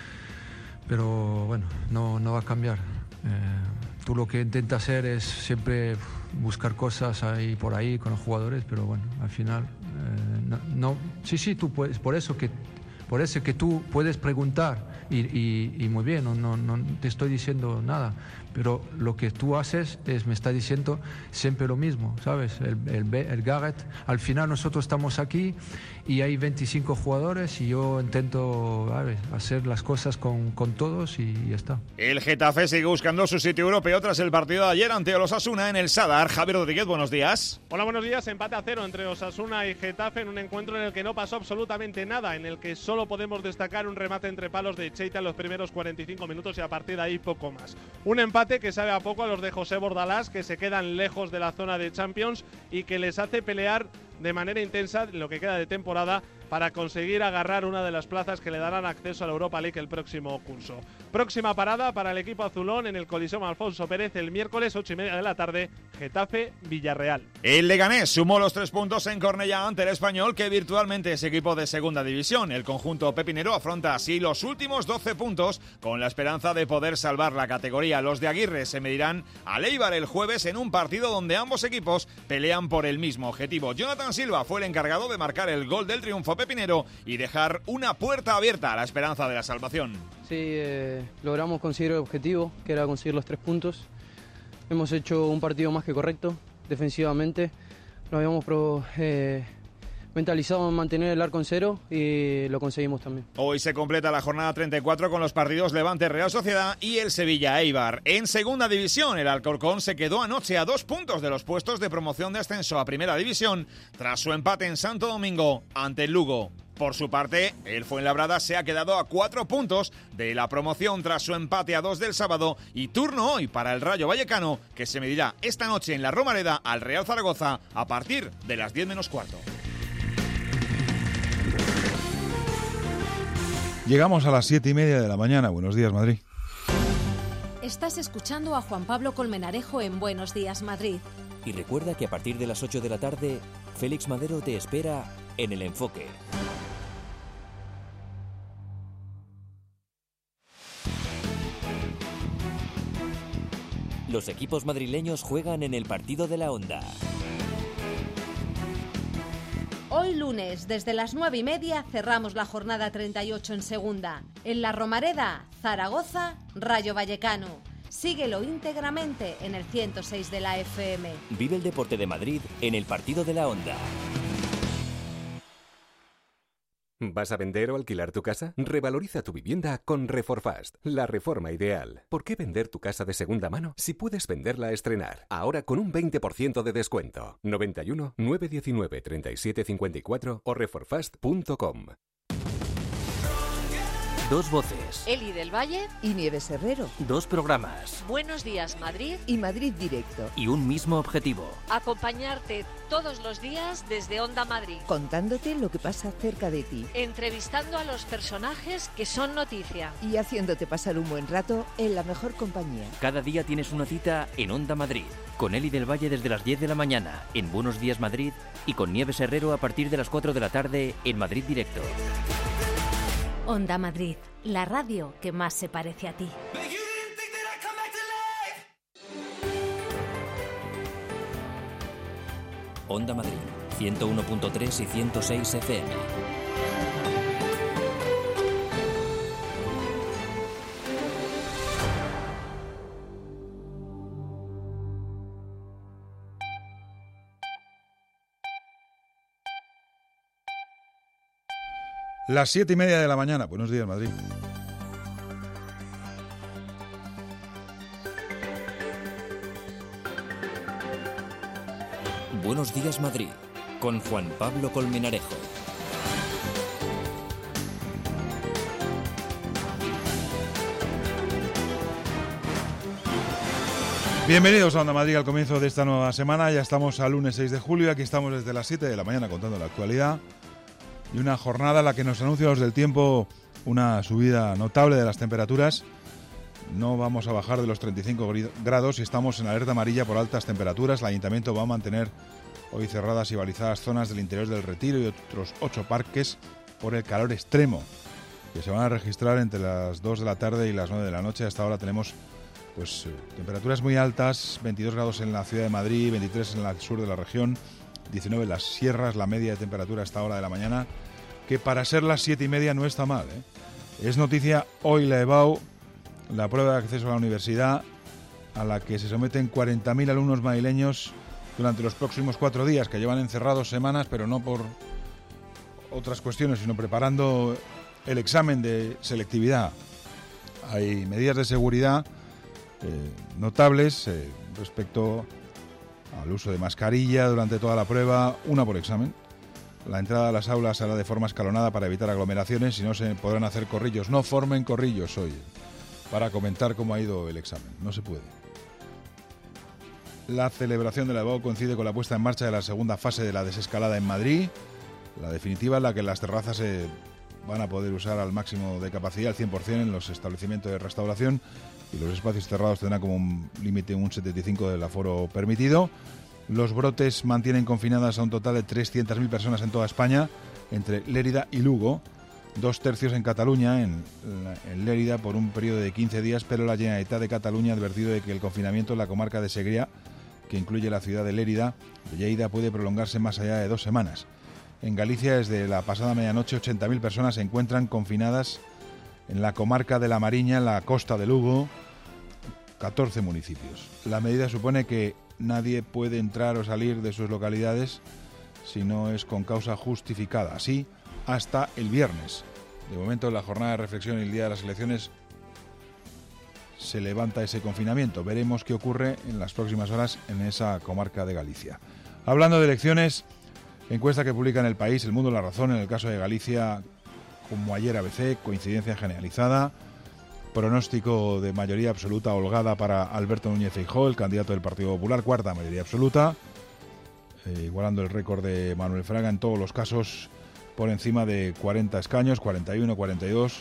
pero bueno, no va a cambiar. Tú lo que intentas hacer es siempre buscar cosas ahí por ahí con los jugadores, pero bueno, al final no. Sí, tú puedes, por eso que tú puedes preguntar y muy bien, no te estoy diciendo nada, pero lo que tú haces me está diciendo siempre lo mismo, ¿sabes? El Gareth, al final nosotros estamos aquí y hay 25 jugadores y yo intento hacer las cosas con todos y ya está. El Getafe sigue buscando su sitio europeo tras el partido de ayer ante el Osasuna en el Sadar. Javier Rodríguez, buenos días. Hola, buenos días. Empate a 0 entre Osasuna y Getafe en un encuentro en el que no pasó absolutamente nada, en el que solo podemos destacar un remate entre palos de Cheita en los primeros 45 minutos y a partir de ahí poco más. Un empate que sabe a poco a los de José Bordalás, que se quedan lejos de la zona de Champions y que les hace pelear de manera intensa lo que queda de temporada para conseguir agarrar una de las plazas que le darán acceso a la Europa League el próximo curso. Próxima parada para el equipo azulón en el Coliseum Alfonso Pérez el miércoles 8:30 de la tarde, Getafe-Villarreal. El Leganés sumó los 3 puntos en Cornellá ante el Español, que virtualmente es equipo de segunda división. El conjunto pepinero afronta así los últimos 12 puntos con la esperanza de poder salvar la categoría. Los de Aguirre se medirán al Eibar el jueves en un partido donde ambos equipos pelean por el mismo objetivo. Jonathan Silva fue el encargado de marcar el gol del triunfo pepinero y dejar una puerta abierta a la esperanza de la salvación. Sí, logramos conseguir el objetivo, que era conseguir los 3 puntos. Hemos hecho un partido más que correcto, defensivamente. Nos habíamos mentalizado en mantener el arco en 0 y lo conseguimos también. Hoy se completa la jornada 34 con los partidos Levante Real Sociedad y el Sevilla Eibar. En segunda división, el Alcorcón se quedó anoche a 2 puntos de los puestos de promoción de ascenso a primera división tras su empate en Santo Domingo ante el Lugo. Por su parte, el Fuenlabrada se ha quedado a 4 puntos de la promoción tras su empate a 2 del sábado y turno hoy para el Rayo Vallecano, que se medirá esta noche en la Romareda al Real Zaragoza a partir de las 10 menos cuarto. Llegamos a las 7:30 de la mañana. Buenos días, Madrid. Estás escuchando a Juan Pablo Colmenarejo en Buenos Días, Madrid. Y recuerda que a partir de las 8 de la tarde, Félix Madero te espera en El Enfoque. Los equipos madrileños juegan en el partido de la Onda. Hoy lunes, desde las 9:30, cerramos la jornada 38 en segunda. En la Romareda, Zaragoza, Rayo Vallecano. Síguelo íntegramente en el 106 de la FM. Vive el deporte de Madrid en el partido de la Onda. ¿Vas a vender o alquilar tu casa? Revaloriza tu vivienda con Reforfast, la reforma ideal. ¿Por qué vender tu casa de segunda mano si puedes venderla a estrenar? Ahora con un 20% de descuento. 91 919 3754 o reforfast.com. Dos voces. Eli del Valle y Nieves Herrero. Dos programas. Buenos días, Madrid. Y Madrid Directo. Y un mismo objetivo. Acompañarte todos los días desde Onda Madrid. Contándote lo que pasa cerca de ti. Entrevistando a los personajes que son noticia. Y haciéndote pasar un buen rato en la mejor compañía. Cada día tienes una cita en Onda Madrid. con Eli del Valle desde las 10 de la mañana en Buenos Días Madrid y con Nieves Herrero a partir de las 4 de la tarde en Madrid Directo. Onda Madrid, la radio que más se parece a ti. Onda Madrid, 101.3 y 106 FM. Las 7:30 de la mañana. Buenos días, Madrid. Buenos días, Madrid, con Juan Pablo Colmenarejo. Bienvenidos a Onda Madrid al comienzo de esta nueva semana. Ya estamos al lunes 6 de julio. Aquí estamos desde las 7 de la mañana contando la actualidad. Y una jornada en la que nos anuncia los del tiempo una subida notable de las temperaturas. No vamos a bajar de los 35 grados y estamos en alerta amarilla por altas temperaturas. El Ayuntamiento va a mantener hoy cerradas y balizadas zonas del interior del Retiro y otros 8 parques por el calor extremo, que se van a registrar entre las 2 de la tarde y las 9 de la noche. Hasta ahora tenemos temperaturas muy altas, 22 grados en la ciudad de Madrid, 23 en el sur de la región, 19 en las sierras, la media de temperatura a esta hora de la mañana, que para ser las 7:30 no está mal, ¿eh? Es noticia hoy la EBAU, la prueba de acceso a la universidad, a la que se someten 40.000 alumnos madrileños durante los próximos 4 días, que llevan encerrados semanas, pero no por otras cuestiones, sino preparando el examen de selectividad. Hay medidas de seguridad notables respecto al uso de mascarilla durante toda la prueba, una por examen. La entrada a las aulas será de forma escalonada para evitar aglomeraciones y no se podrán hacer corrillos. No formen corrillos hoy para comentar cómo ha ido el examen. No se puede. La celebración de la EBAU coincide con la puesta en marcha de la segunda fase de la desescalada en Madrid, la definitiva en la que las terrazas se van a poder usar al máximo de capacidad, al 100% en los establecimientos de restauración, y los espacios cerrados tendrán como un límite un 75% del aforo permitido. Los brotes mantienen confinadas a un total de 300.000 personas en toda España, entre Lérida y Lugo, 2/3 en Cataluña, en Lérida por un periodo de 15 días, pero la Generalitat de Cataluña ha advertido de que el confinamiento en la comarca de Segrià, que incluye la ciudad de Lérida, de Lleida, puede prolongarse más allá de 2 semanas. En Galicia, desde la pasada medianoche, 80.000 personas se encuentran confinadas en la comarca de La Mariña, en la costa de Lugo, 14 municipios. La medida supone que nadie puede entrar o salir de sus localidades si no es con causa justificada. Así, hasta el viernes. De momento, en la jornada de reflexión y el día de las elecciones se levanta ese confinamiento. Veremos qué ocurre en las próximas horas en esa comarca de Galicia. Hablando de elecciones, encuesta que publica en El País, El Mundo, La Razón, en el caso de Galicia, como ayer ABC, coincidencia generalizada. Pronóstico de mayoría absoluta holgada para Alberto Núñez Feijóo, el candidato del Partido Popular, cuarta mayoría absoluta, igualando el récord de Manuel Fraga en todos los casos, por encima de 40 escaños, 41, 42.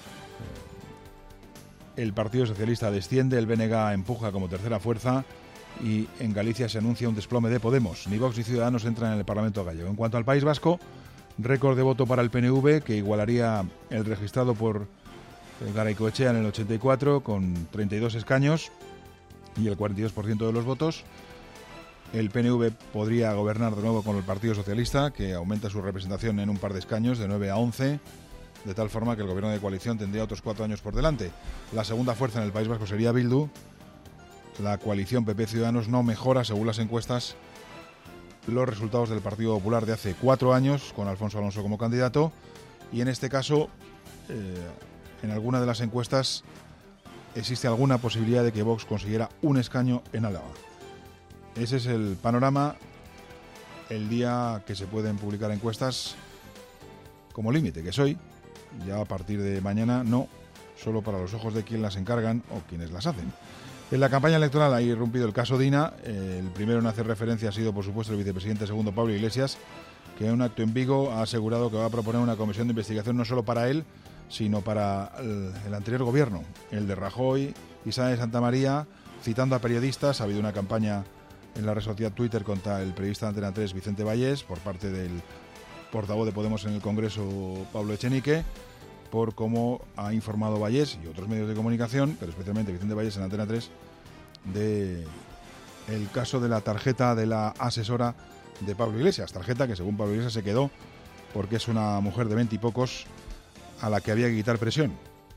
El Partido Socialista desciende, el BNG empuja como tercera fuerza y en Galicia se anuncia un desplome de Podemos. Ni Vox ni Ciudadanos entran en el Parlamento gallego. En cuanto al País Vasco, récord de voto para el PNV, que igualaría el registrado por Garaikoetxea en el 84 con 32 escaños y el 42% de los votos. El PNV podría gobernar de nuevo con el Partido Socialista, que aumenta su representación en un par de escaños, de 9 a 11, de tal forma que el gobierno de coalición tendría otros 4 años por delante. La segunda fuerza en el País Vasco sería Bildu. La coalición PP Ciudadanos no mejora, según las encuestas, los resultados del Partido Popular de hace 4 años, con Alfonso Alonso como candidato, y en este caso, en alguna de las encuestas existe alguna posibilidad de que Vox consiguiera un escaño en Álava. Ese es el panorama el día que se pueden publicar encuestas como límite, que es hoy. Ya a partir de mañana no, solo para los ojos de quien las encargan o quienes las hacen. En la campaña electoral ha irrumpido el caso Dina. El primero en hacer referencia ha sido, por supuesto, el vicepresidente segundo, Pablo Iglesias, que en un acto en Vigo ha asegurado que va a proponer una comisión de investigación no solo para él, sino para el anterior gobierno, el de Rajoy y Sáenz de Santamaría, citando a periodistas. Ha habido una campaña en la red social Twitter contra el periodista de Antena 3 Vicente Vallés por parte del portavoz de Podemos en el Congreso Pablo Echenique, por cómo ha informado Vallés y otros medios de comunicación, pero especialmente Vicente Vallés en Antena 3, de el caso de la tarjeta de la asesora de Pablo Iglesias, tarjeta que según Pablo Iglesias se quedó porque es una mujer de 20 y pocos a la que había que quitar presión.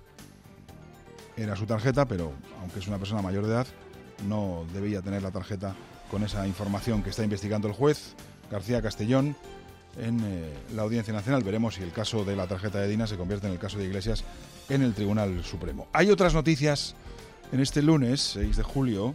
Era su tarjeta, pero aunque es una persona mayor de edad, no debía tener la tarjeta con esa información que está investigando el juez García Castellón en la Audiencia Nacional. Veremos si el caso de la tarjeta de Dina se convierte en el caso de Iglesias en el Tribunal Supremo. Hay otras noticias en este lunes, 6 de julio,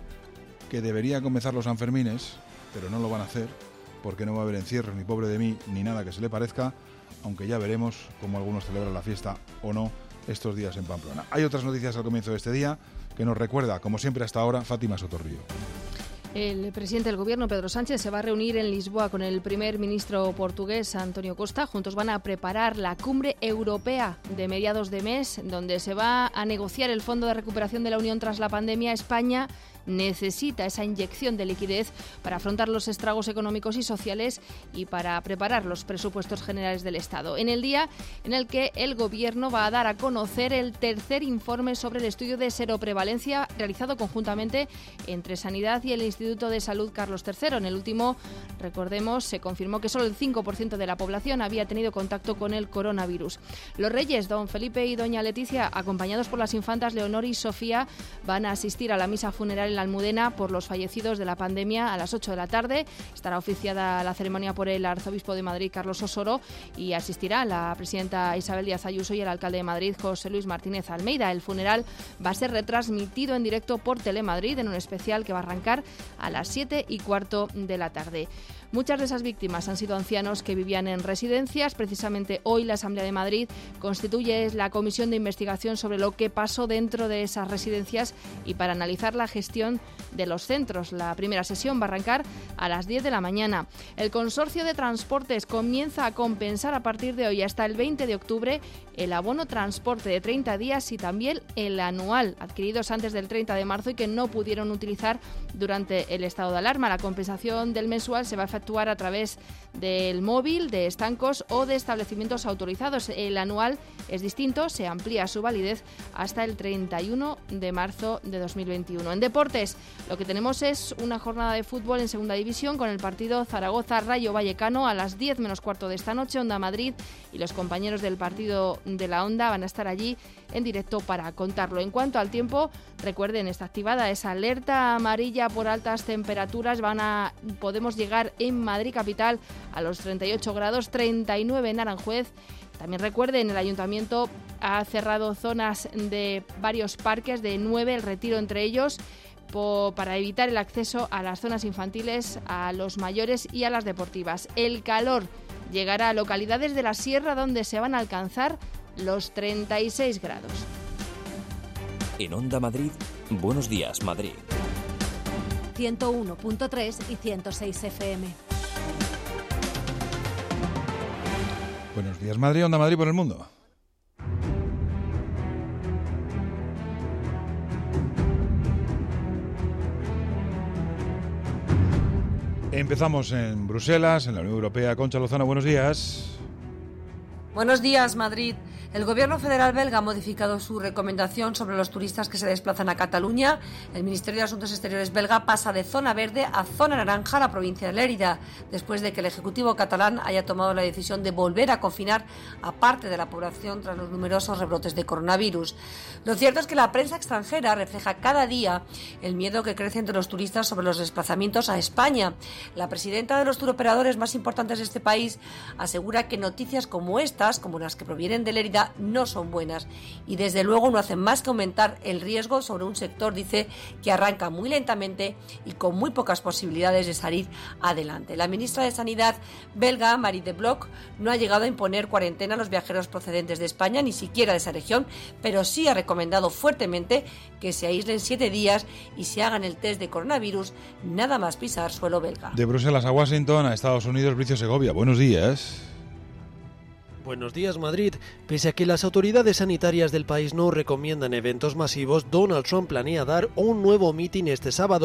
que debería comenzar los Sanfermines, pero no lo van a hacer, porque no va a haber encierros, ni pobre de mí, ni nada que se le parezca, aunque ya veremos cómo algunos celebran la fiesta o no estos días en Pamplona. Hay otras noticias al comienzo de este día que nos recuerda, como siempre hasta ahora, Fátima Sotorrío. El presidente del Gobierno, Pedro Sánchez, se va a reunir en Lisboa con el primer ministro portugués, António Costa. Juntos van a preparar la cumbre europea de mediados de mes, donde se va a negociar el Fondo de Recuperación de la Unión tras la pandemia. España necesita esa inyección de liquidez para afrontar los estragos económicos y sociales y para preparar los presupuestos generales del Estado. En el día en el que el Gobierno va a dar a conocer el tercer informe sobre el estudio de seroprevalencia realizado conjuntamente entre Sanidad y el Instituto de Salud Carlos III. En el último, recordemos, se confirmó que solo el 5% de la población había tenido contacto con el coronavirus. Los reyes, don Felipe y doña Leticia, acompañados por las infantas Leonor y Sofía, van a asistir a la misa funeral en la Almudena por los fallecidos de la pandemia a las 8 de la tarde. Estará oficiada la ceremonia por el arzobispo de Madrid, Carlos Osoro, y asistirá la presidenta Isabel Díaz Ayuso y el alcalde de Madrid, José Luis Martínez Almeida. El funeral va a ser retransmitido en directo por Telemadrid en un especial que va a arrancar a las 7:15 de la tarde. Muchas de esas víctimas han sido ancianos que vivían en residencias. Precisamente hoy la Asamblea de Madrid constituye la comisión de investigación sobre lo que pasó dentro de esas residencias y para analizar la gestión de los centros. La primera sesión va a arrancar a las 10 de la mañana. El Consorcio de Transportes comienza a compensar a partir de hoy hasta el 20 de octubre el abono transporte de 30 días y también el anual, adquiridos antes del 30 de marzo y que no pudieron utilizar durante el estado de alarma. La compensación del mensual se va a efectuar a través del móvil, de estancos o de establecimientos autorizados. El anual es distinto, se amplía su validez hasta el 31 de marzo de 2021. En deportes, lo que tenemos es una jornada de fútbol en segunda división con el partido Zaragoza-Rayo Vallecano a las 10 menos cuarto de esta noche. Onda Madrid y los compañeros del partido de la Onda van a estar allí en directo para contarlo. En cuanto al tiempo, recuerden, está activada esa alerta amarilla por altas temperaturas. Podemos llegar en Madrid capital a los 38 grados, 39 en Aranjuez. También recuerden, el Ayuntamiento ha cerrado zonas de varios parques, de 9, el Retiro entre ellos, para evitar el acceso a las zonas infantiles, a los mayores y a las deportivas. El calor llegará a localidades de la sierra donde se van a alcanzar los 36 grados. En Onda Madrid, Buenos Días Madrid. 101.3 y 106 FM. Buenos días Madrid, Onda Madrid por el mundo. Empezamos en Bruselas, en la Unión Europea. Concha Lozano, buenos días. Buenos días, Madrid. El Gobierno federal belga ha modificado su recomendación sobre los turistas que se desplazan a Cataluña. El Ministerio de Asuntos Exteriores belga pasa de zona verde a zona naranja a la provincia de Lérida, después de que el Ejecutivo catalán haya tomado la decisión de volver a confinar a parte de la población tras los numerosos rebrotes de coronavirus. Lo cierto es que la prensa extranjera refleja cada día el miedo que crece entre los turistas sobre los desplazamientos a España. La presidenta de los turoperadores más importantes de este país asegura que noticias como estas, como las que provienen de Lérida, no son buenas y desde luego no hacen más que aumentar el riesgo sobre un sector, dice, que arranca muy lentamente y con muy pocas posibilidades de salir adelante. La ministra de Sanidad belga, Marie de Blok, no ha llegado a imponer cuarentena a los viajeros procedentes de España, ni siquiera de esa región, pero sí ha recomendado fuertemente que se aíslen 7 días y se hagan el test de coronavirus nada más pisar suelo belga. De Bruselas a Washington, a Estados Unidos, Bricio Segovia, buenos días. Buenos días, Madrid. Pese a que las autoridades sanitarias del país no recomiendan eventos masivos, Donald Trump planea dar un nuevo mitin este sábado.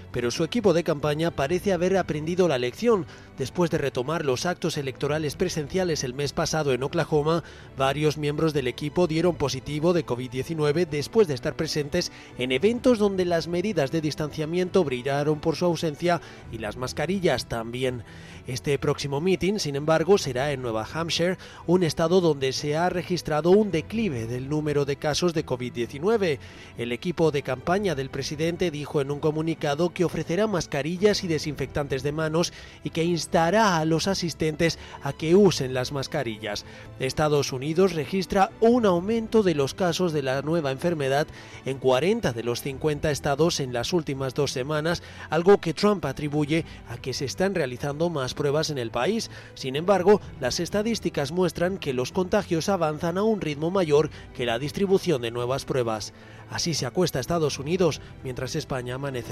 pero su equipo de campaña parece haber aprendido la lección. Después de retomar los actos electorales presenciales el mes pasado en Oklahoma, varios miembros del equipo dieron positivo de COVID-19 después de estar presentes en eventos donde las medidas de distanciamiento brillaron por su ausencia y las mascarillas también. Este próximo meeting, sin embargo, será en Nueva Hampshire, un estado donde se ha registrado un declive del número de casos de COVID-19. El equipo de campaña del presidente dijo en un comunicado que ofrecerá mascarillas y desinfectantes de manos y que instará a los asistentes a que usen las mascarillas. Estados Unidos registra un aumento de los casos de la nueva enfermedad en 40 de los 50 estados en las últimas 2 semanas, algo que Trump atribuye a que se están realizando más pruebas en el país. Sin embargo, las estadísticas muestran que los contagios avanzan a un ritmo mayor que la distribución de nuevas pruebas. Así se acuesta Estados Unidos mientras España amanece.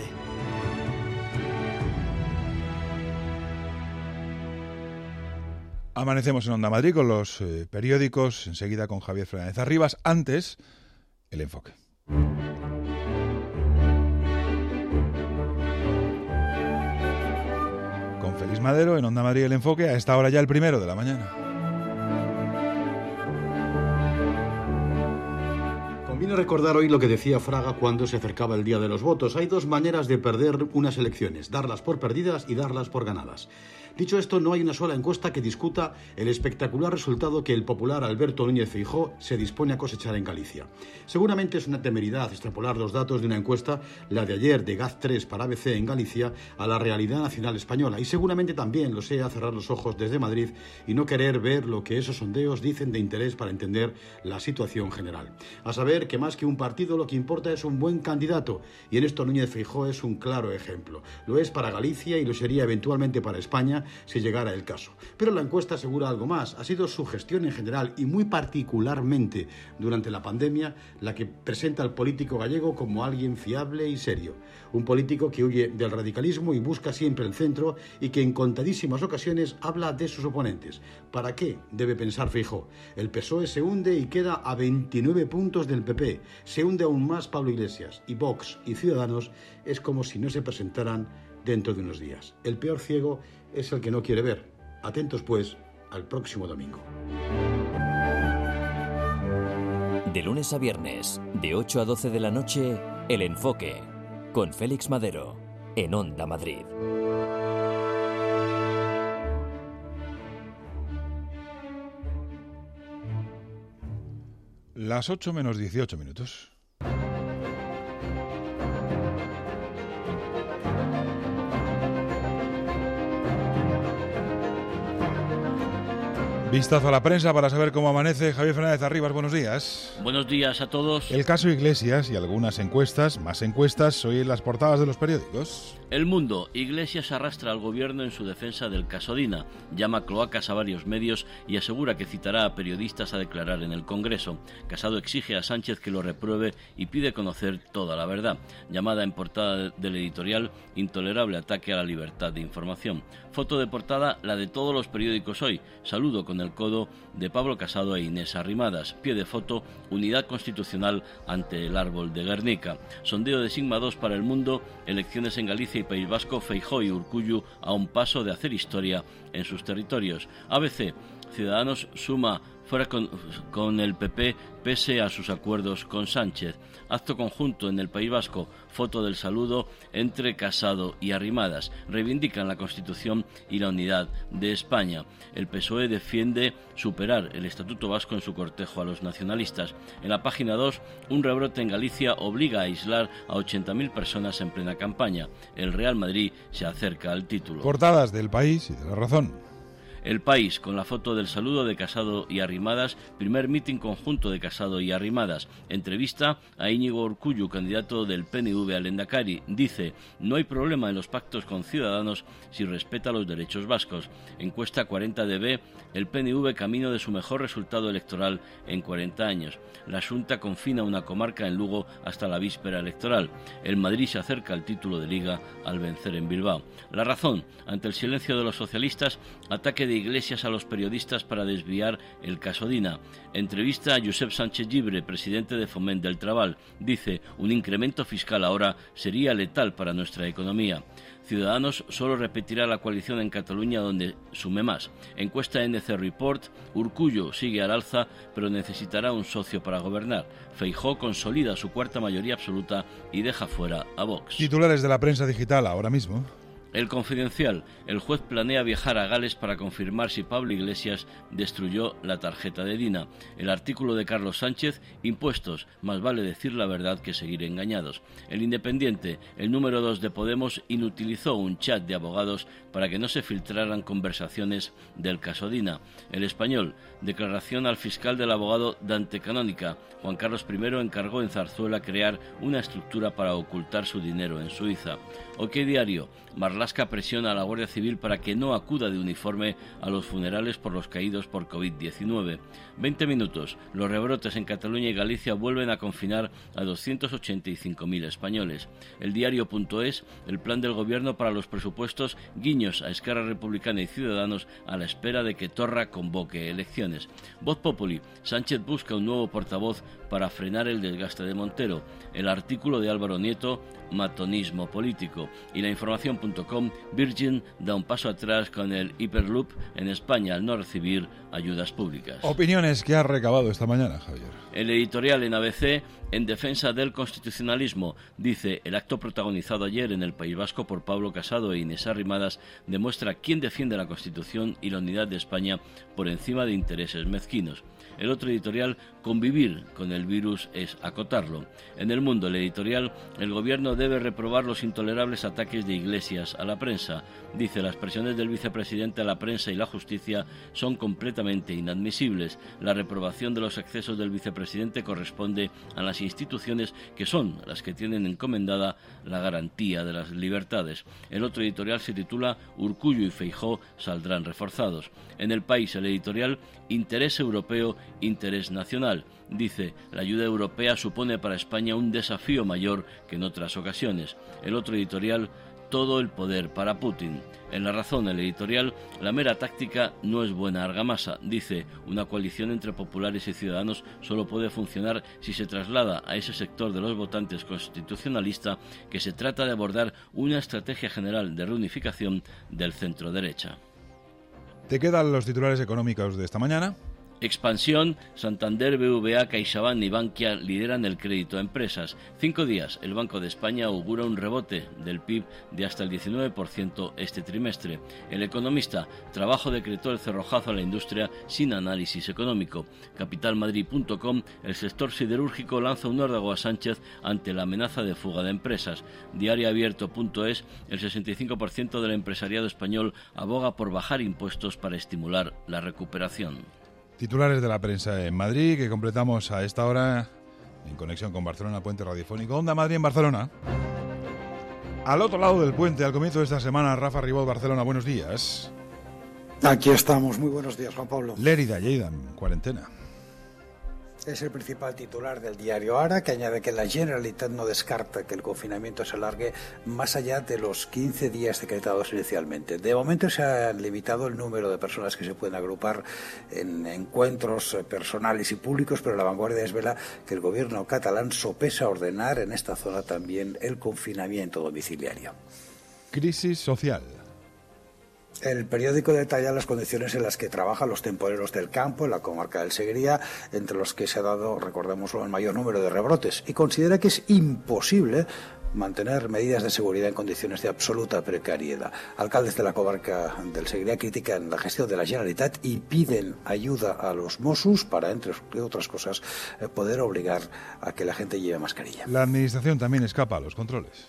Amanecemos en Onda Madrid con los periódicos, enseguida con Javier Fernández Arribas. Antes, el enfoque. Con Félix Madero en Onda Madrid el enfoque, a esta hora ya el primero de la mañana. Conviene recordar hoy lo que decía Fraga cuando se acercaba el día de los votos. Hay 2 maneras de perder unas elecciones, darlas por perdidas y darlas por ganadas. Dicho esto, no hay una sola encuesta que discuta el espectacular resultado que el popular Alberto Núñez Feijóo se dispone a cosechar en Galicia. Seguramente es una temeridad extrapolar los datos de una encuesta, la de ayer de GAZ3 para ABC en Galicia, a la realidad nacional española. Y seguramente también lo sea cerrar los ojos desde Madrid y no querer ver lo que esos sondeos dicen de interés para entender la situación general. A saber que más que un partido lo que importa es un buen candidato, y en esto Núñez Feijóo es un claro ejemplo. Lo es para Galicia y lo sería eventualmente para España si llegara el caso. Pero la encuesta asegura algo más. Ha sido su gestión en general y muy particularmente durante la pandemia la que presenta al político gallego como alguien fiable y serio. Un político que huye del radicalismo y busca siempre el centro y que en contadísimas ocasiones habla de sus oponentes. ¿Para qué? Debe pensar Feijóo. El PSOE se hunde y queda a 29 puntos del PP. Se hunde aún más Pablo Iglesias, y Vox y Ciudadanos es como si no se presentaran dentro de unos días. El peor ciego es el que no quiere ver. Atentos, pues, al próximo domingo. De lunes a viernes, de 8 a 12 de la noche, El Enfoque, con Félix Madero, en Onda Madrid. Las 8 menos 18 minutos. Vistazo a la prensa para saber cómo amanece. Javier Fernández Arribas, buenos días. Buenos días a todos. El caso Iglesias y algunas encuestas, más encuestas, hoy en las portadas de los periódicos. El Mundo. Iglesias arrastra al gobierno en su defensa del caso Dina. Llama cloacas a varios medios y asegura que citará a periodistas a declarar en el Congreso. Casado exige a Sánchez que lo repruebe y pide conocer toda la verdad. Llamada en portada del editorial, intolerable ataque a la libertad de información. Foto de portada, la de todos los periódicos hoy. Saludo con el codo de Pablo Casado e Inés Arrimadas. Pie de foto, unidad constitucional ante el árbol de Guernica. Sondeo de Sigma 2 para El Mundo, elecciones en Galicia y País Vasco, Feijóo y Urkullu a un paso de hacer historia en sus territorios. ABC, Ciudadanos suma fuera con el PP pese a sus acuerdos con Sánchez. Acto conjunto en el País Vasco, foto del saludo entre Casado y Arrimadas. Reivindican la Constitución y la unidad de España. El PSOE defiende superar el Estatuto Vasco en su cortejo a los nacionalistas. En la página 2, un rebrote en Galicia obliga a aislar a 80.000 personas en plena campaña. El Real Madrid se acerca al título. Portadas del País y de La Razón. El País, con la foto del saludo de Casado y Arrimadas, primer mitin conjunto de Casado y Arrimadas. Entrevista a Íñigo Urkullu, candidato del PNV al Lehendakari. Dice, no hay problema en los pactos con Ciudadanos si respeta los derechos vascos. Encuesta 40DB, el PNV camino de su mejor resultado electoral en 40 años. La Xunta confina una comarca en Lugo hasta la víspera electoral. El Madrid se acerca al título de Liga al vencer en Bilbao. La Razón, ante el silencio de los socialistas, ataque de de Iglesias a los periodistas para desviar el caso Dina. Entrevista a Josep Sánchez Llibre, presidente de Foment del Trabal. Dice, un incremento fiscal ahora sería letal para nuestra economía. Ciudadanos solo repetirá la coalición en Cataluña donde sume más. Encuesta NC Report, Urkullu sigue al alza, pero necesitará un socio para gobernar. Feijóo consolida su cuarta mayoría absoluta y deja fuera a Vox. Titulares de la prensa digital ahora mismo. El Confidencial. El juez planea viajar a Gales para confirmar si Pablo Iglesias destruyó la tarjeta de Dina. El artículo de Carlos Sánchez. Impuestos. Más vale decir la verdad que seguir engañados. El Independiente. El número 2 de Podemos inutilizó un chat de abogados para que no se filtraran conversaciones del caso Dina. El Español. Declaración al fiscal del abogado Dante Canónica. Juan Carlos I encargó en Zarzuela crear una estructura para ocultar su dinero en Suiza. OK Diario. Marlaska presiona a la Guardia Civil para que no acuda de uniforme a los funerales por los caídos por COVID-19. 20 minutos. Los rebrotes en Cataluña y Galicia vuelven a confinar a 285.000 españoles. El diario.es. El plan del gobierno para los presupuestos, guiños a Esquerra Republicana y Ciudadanos a la espera de que Torra convoque elecciones. Voz Populi. Sánchez busca un nuevo portavoz para frenar el desgaste de Montero. El artículo de Álvaro Nieto, matonismo político. Y la información.com, Virgin da un paso atrás con el Hyperloop en España al no recibir ayudas públicas. Opiniones que ha recabado esta mañana, Javier. El editorial en ABC, en defensa del constitucionalismo, dice, el acto protagonizado ayer en el País Vasco por Pablo Casado e Inés Arrimadas demuestra quién defiende la Constitución y la unidad de España por encima de intereses mezquinos. El otro editorial, convivir con el virus es acotarlo. En El Mundo, el editorial, el gobierno debe reprobar los intolerables ataques de Iglesias a la prensa. Dice, las presiones del vicepresidente a la prensa y la justicia son completamente inadmisibles. La reprobación de los excesos del vicepresidente corresponde a las instituciones que son las que tienen encomendada la garantía de las libertades. El otro editorial se titula Urkullu y Feijóo saldrán reforzados. En El País, el editorial, interés europeo, interés nacional. Dice, la ayuda europea supone para España un desafío mayor que en otras ocasiones. El otro editorial, todo el poder para Putin. En La Razón, el editorial, la mera táctica no es buena argamasa. Dice, una coalición entre populares y ciudadanos solo puede funcionar si se traslada a ese sector de los votantes constitucionalista que se trata de abordar una estrategia general de reunificación del centro derecha. ¿Te quedan los titulares económicos de esta mañana? Expansión, Santander, BVA, CaixaBank y Bankia lideran el crédito a empresas. 5 días, el Banco de España augura un rebote del PIB de hasta el 19% este trimestre. El Economista, trabajo decretó el cerrojazo a la industria sin análisis económico. Capitalmadrid.com, el sector siderúrgico lanza un órdago a Sánchez ante la amenaza de fuga de empresas. Diarioabierto.es, el 65% del empresariado español aboga por bajar impuestos para estimular la recuperación. Titulares de la prensa en Madrid, que completamos a esta hora en conexión con Barcelona, puente radiofónico. Onda Madrid en Barcelona. Al otro lado del puente, al comienzo de esta semana, Rafa Ribot, Barcelona, buenos días. Aquí estamos, muy buenos días, Juan Pablo. Lérida, Lleida, en cuarentena. Es el principal titular del diario Ara, que añade que la Generalitat no descarta que el confinamiento se alargue más allá de los 15 días decretados inicialmente. De momento se ha limitado el número de personas que se pueden agrupar en encuentros personales y públicos, pero La Vanguardia desvela que el gobierno catalán sopesa ordenar en esta zona también el confinamiento domiciliario. Crisis social. El periódico detalla las condiciones en las que trabajan los temporeros del campo en la comarca del Segrià, entre los que se ha dado, recordémoslo, el mayor número de rebrotes, y considera que es imposible mantener medidas de seguridad en condiciones de absoluta precariedad. Alcaldes de la comarca del Segrià critican la gestión de la Generalitat y piden ayuda a los Mossos para, entre otras cosas, poder obligar a que la gente lleve mascarilla. La administración también escapa a los controles.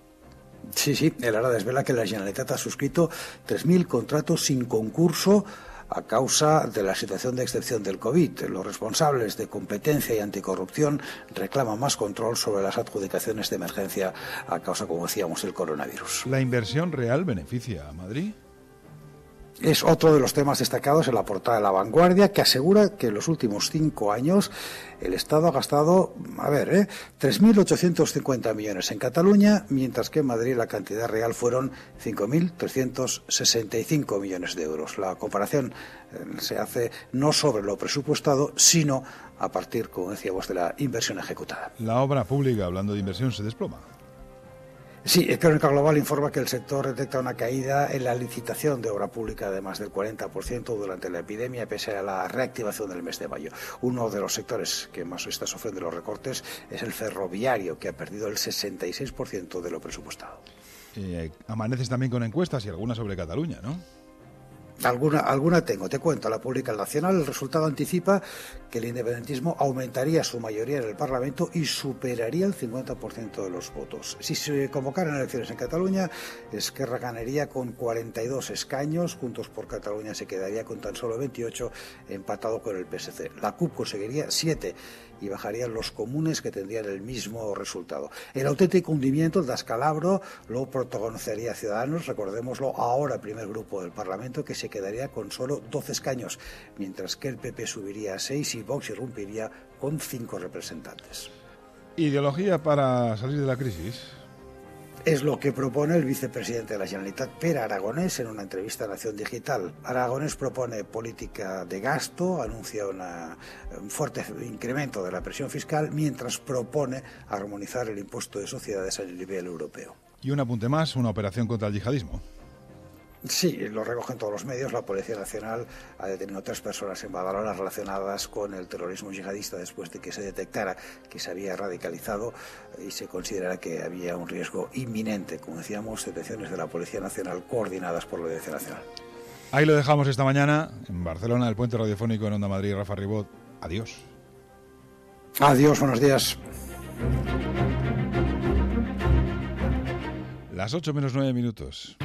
Sí, el Ara desvela que la Generalitat ha suscrito 3.000 contratos sin concurso a causa de la situación de excepción del COVID. Los responsables de competencia y anticorrupción reclaman más control sobre las adjudicaciones de emergencia a causa, como decíamos, del coronavirus. ¿La inversión real beneficia a Madrid? Es otro de los temas destacados en la portada de La Vanguardia, que asegura que en los últimos 5 años el Estado ha gastado, 3.850 millones en Cataluña, mientras que en Madrid la cantidad real fueron 5.365 millones de euros. La comparación se hace no sobre lo presupuestado, sino a partir, como decíamos, de la inversión ejecutada. La obra pública, hablando de inversión, se desploma. Sí, Crónica Global informa que el sector detecta una caída en la licitación de obra pública de más del 40% durante la epidemia, pese a la reactivación del mes de mayo. Uno de los sectores que más está sufriendo los recortes es el ferroviario, que ha perdido el 66% de lo presupuestado. Amaneces también con encuestas y algunas sobre Cataluña, ¿no? Alguna tengo, te cuento. La pública El Nacional, el resultado anticipa que el independentismo aumentaría su mayoría en el Parlamento y superaría el 50% de los votos. Si se convocaran elecciones en Cataluña, Esquerra ganaría con 42 escaños, Juntos por Cataluña se quedaría con tan solo 28, empatado con el PSC. La CUP conseguiría 7 y bajarían los comunes, que tendrían el mismo resultado. El auténtico hundimiento, el descalabro, lo protagonizaría Ciudadanos, recordémoslo, ahora primer grupo del Parlamento, que se quedaría con solo 12 escaños, mientras que el PP subiría a 6 y Vox irrumpiría con 5 representantes. ¿Ideología para salir de la crisis? Es lo que propone el vicepresidente de la Generalitat, Pere Aragonès, en una entrevista a Nación Digital. Aragonès propone política de gasto, anuncia un fuerte incremento de la presión fiscal, mientras propone armonizar el impuesto de sociedades a nivel europeo. Y un apunte más, una operación contra el yihadismo. Sí, lo recogen todos los medios. La Policía Nacional ha detenido 3 personas en Badalona relacionadas con el terrorismo yihadista después de que se detectara que se había radicalizado y se considerara que había un riesgo inminente. Como decíamos, detenciones de la Policía Nacional coordinadas por la Audiencia Nacional. Ahí lo dejamos esta mañana. En Barcelona, el puente radiofónico en Onda Madrid, Rafa Ribot. Adiós. Adiós, buenos días. Las 8 menos 9 minutos.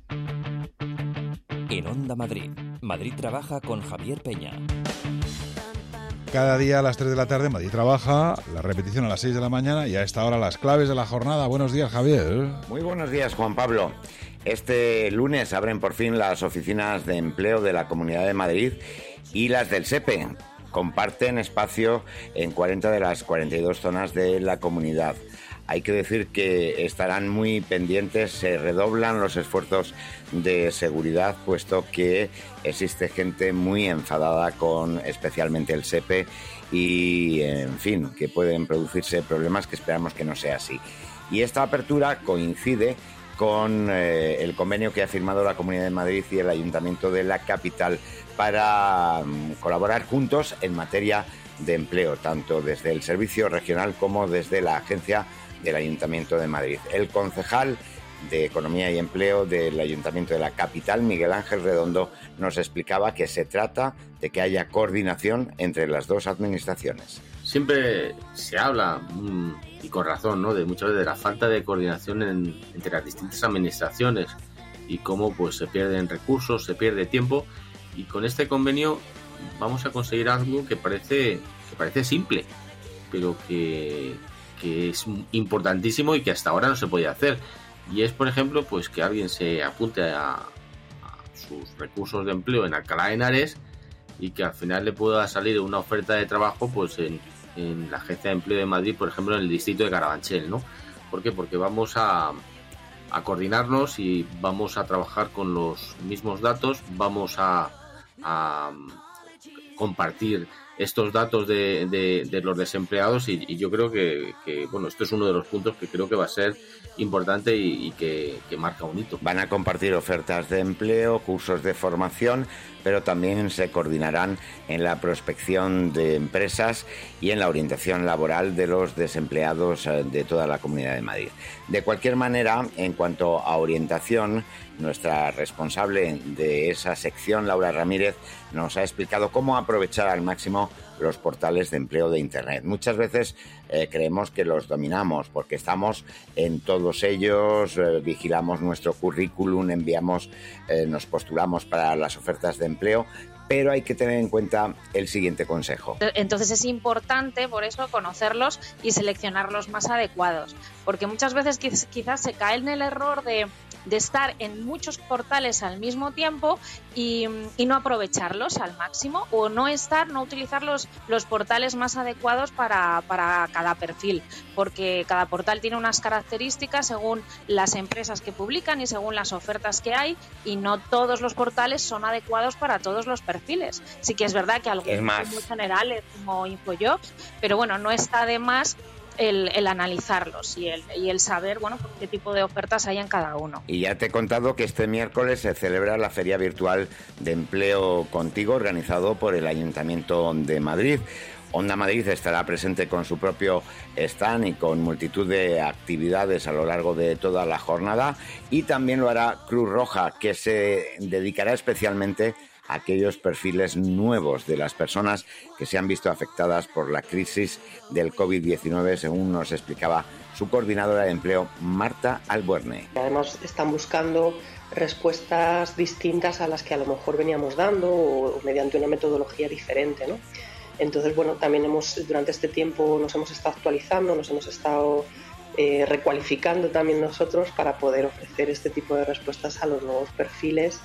En Onda Madrid, Madrid trabaja con Javier Peña. Cada día a las 3 de la tarde Madrid trabaja, la repetición a las 6 de la mañana y a esta hora las claves de la jornada. Buenos días, Javier. Muy buenos días, Juan Pablo. Este lunes abren por fin las oficinas de empleo de la Comunidad de Madrid y las del SEPE. Comparten espacio en 40 de las 42 zonas de la comunidad. Hay que decir que estarán muy pendientes, se redoblan los esfuerzos de seguridad, puesto que existe gente muy enfadada con especialmente el SEPE y, en fin, que pueden producirse problemas, que esperamos que no sea así. Y esta apertura coincide con el convenio que ha firmado la Comunidad de Madrid y el Ayuntamiento de la capital para colaborar juntos en materia de empleo, tanto desde el Servicio Regional como desde la Agencia del Ayuntamiento de Madrid. El concejal de Economía y Empleo del Ayuntamiento de la capital, Miguel Ángel Redondo, nos explicaba que se trata de que haya coordinación entre las dos administraciones. Siempre se habla, y con razón, ¿no?, de muchas veces de la falta de coordinación entre las distintas administraciones y cómo pues se pierden recursos, se pierde tiempo, y con este convenio vamos a conseguir algo que parece simple, pero que es importantísimo y que hasta ahora no se podía hacer. Y es, por ejemplo, pues que alguien se apunte a sus recursos de empleo en Alcalá de Henares y que al final le pueda salir una oferta de trabajo pues en la Agencia de Empleo de Madrid, por ejemplo, en el distrito de Carabanchel, ¿no? ¿Por qué? Porque vamos a coordinarnos y vamos a trabajar con los mismos datos, vamos a compartir estos datos de los desempleados y yo creo que bueno, esto es uno de los puntos que creo que va a ser importante y que marca un hito. Van a compartir ofertas de empleo, cursos de formación, pero también se coordinarán en la prospección de empresas y en la orientación laboral de los desempleados de toda la Comunidad de Madrid. De cualquier manera, en cuanto a orientación, nuestra responsable de esa sección, Laura Ramírez, nos ha explicado cómo aprovechar al máximo los portales de empleo de Internet. Muchas veces creemos que los dominamos porque estamos en todos ellos, vigilamos nuestro currículum, nos postulamos para las ofertas de empleo, pero hay que tener en cuenta el siguiente consejo. Entonces es importante, por eso, conocerlos y seleccionar los más adecuados, porque muchas veces quizás se cae en el error de de estar en muchos portales al mismo tiempo y no aprovecharlos al máximo, o no utilizar los portales más adecuados para cada perfil, porque cada portal tiene unas características según las empresas que publican y según las ofertas que hay, y no todos los portales son adecuados para todos los perfiles. Sí que es verdad que algunos son muy generales como InfoJobs, pero bueno, no está de más el analizarlos y el saber, bueno, qué tipo de ofertas hay en cada uno. Y ya te he contado que este miércoles se celebra la Feria Virtual de Empleo Contigo, organizado por el Ayuntamiento de Madrid. Onda Madrid estará presente con su propio stand y con multitud de actividades a lo largo de toda la jornada, y también lo hará Cruz Roja, que se dedicará especialmente a aquellos perfiles nuevos de las personas que se han visto afectadas por la crisis del COVID-19, según nos explicaba su coordinadora de empleo, Marta Albuerne. Además están buscando respuestas distintas a las que a lo mejor veníamos dando, o mediante una metodología diferente, ¿no? Entonces, bueno, también durante este tiempo nos hemos estado actualizando, nos hemos estado recualificando también nosotros para poder ofrecer este tipo de respuestas a los nuevos perfiles,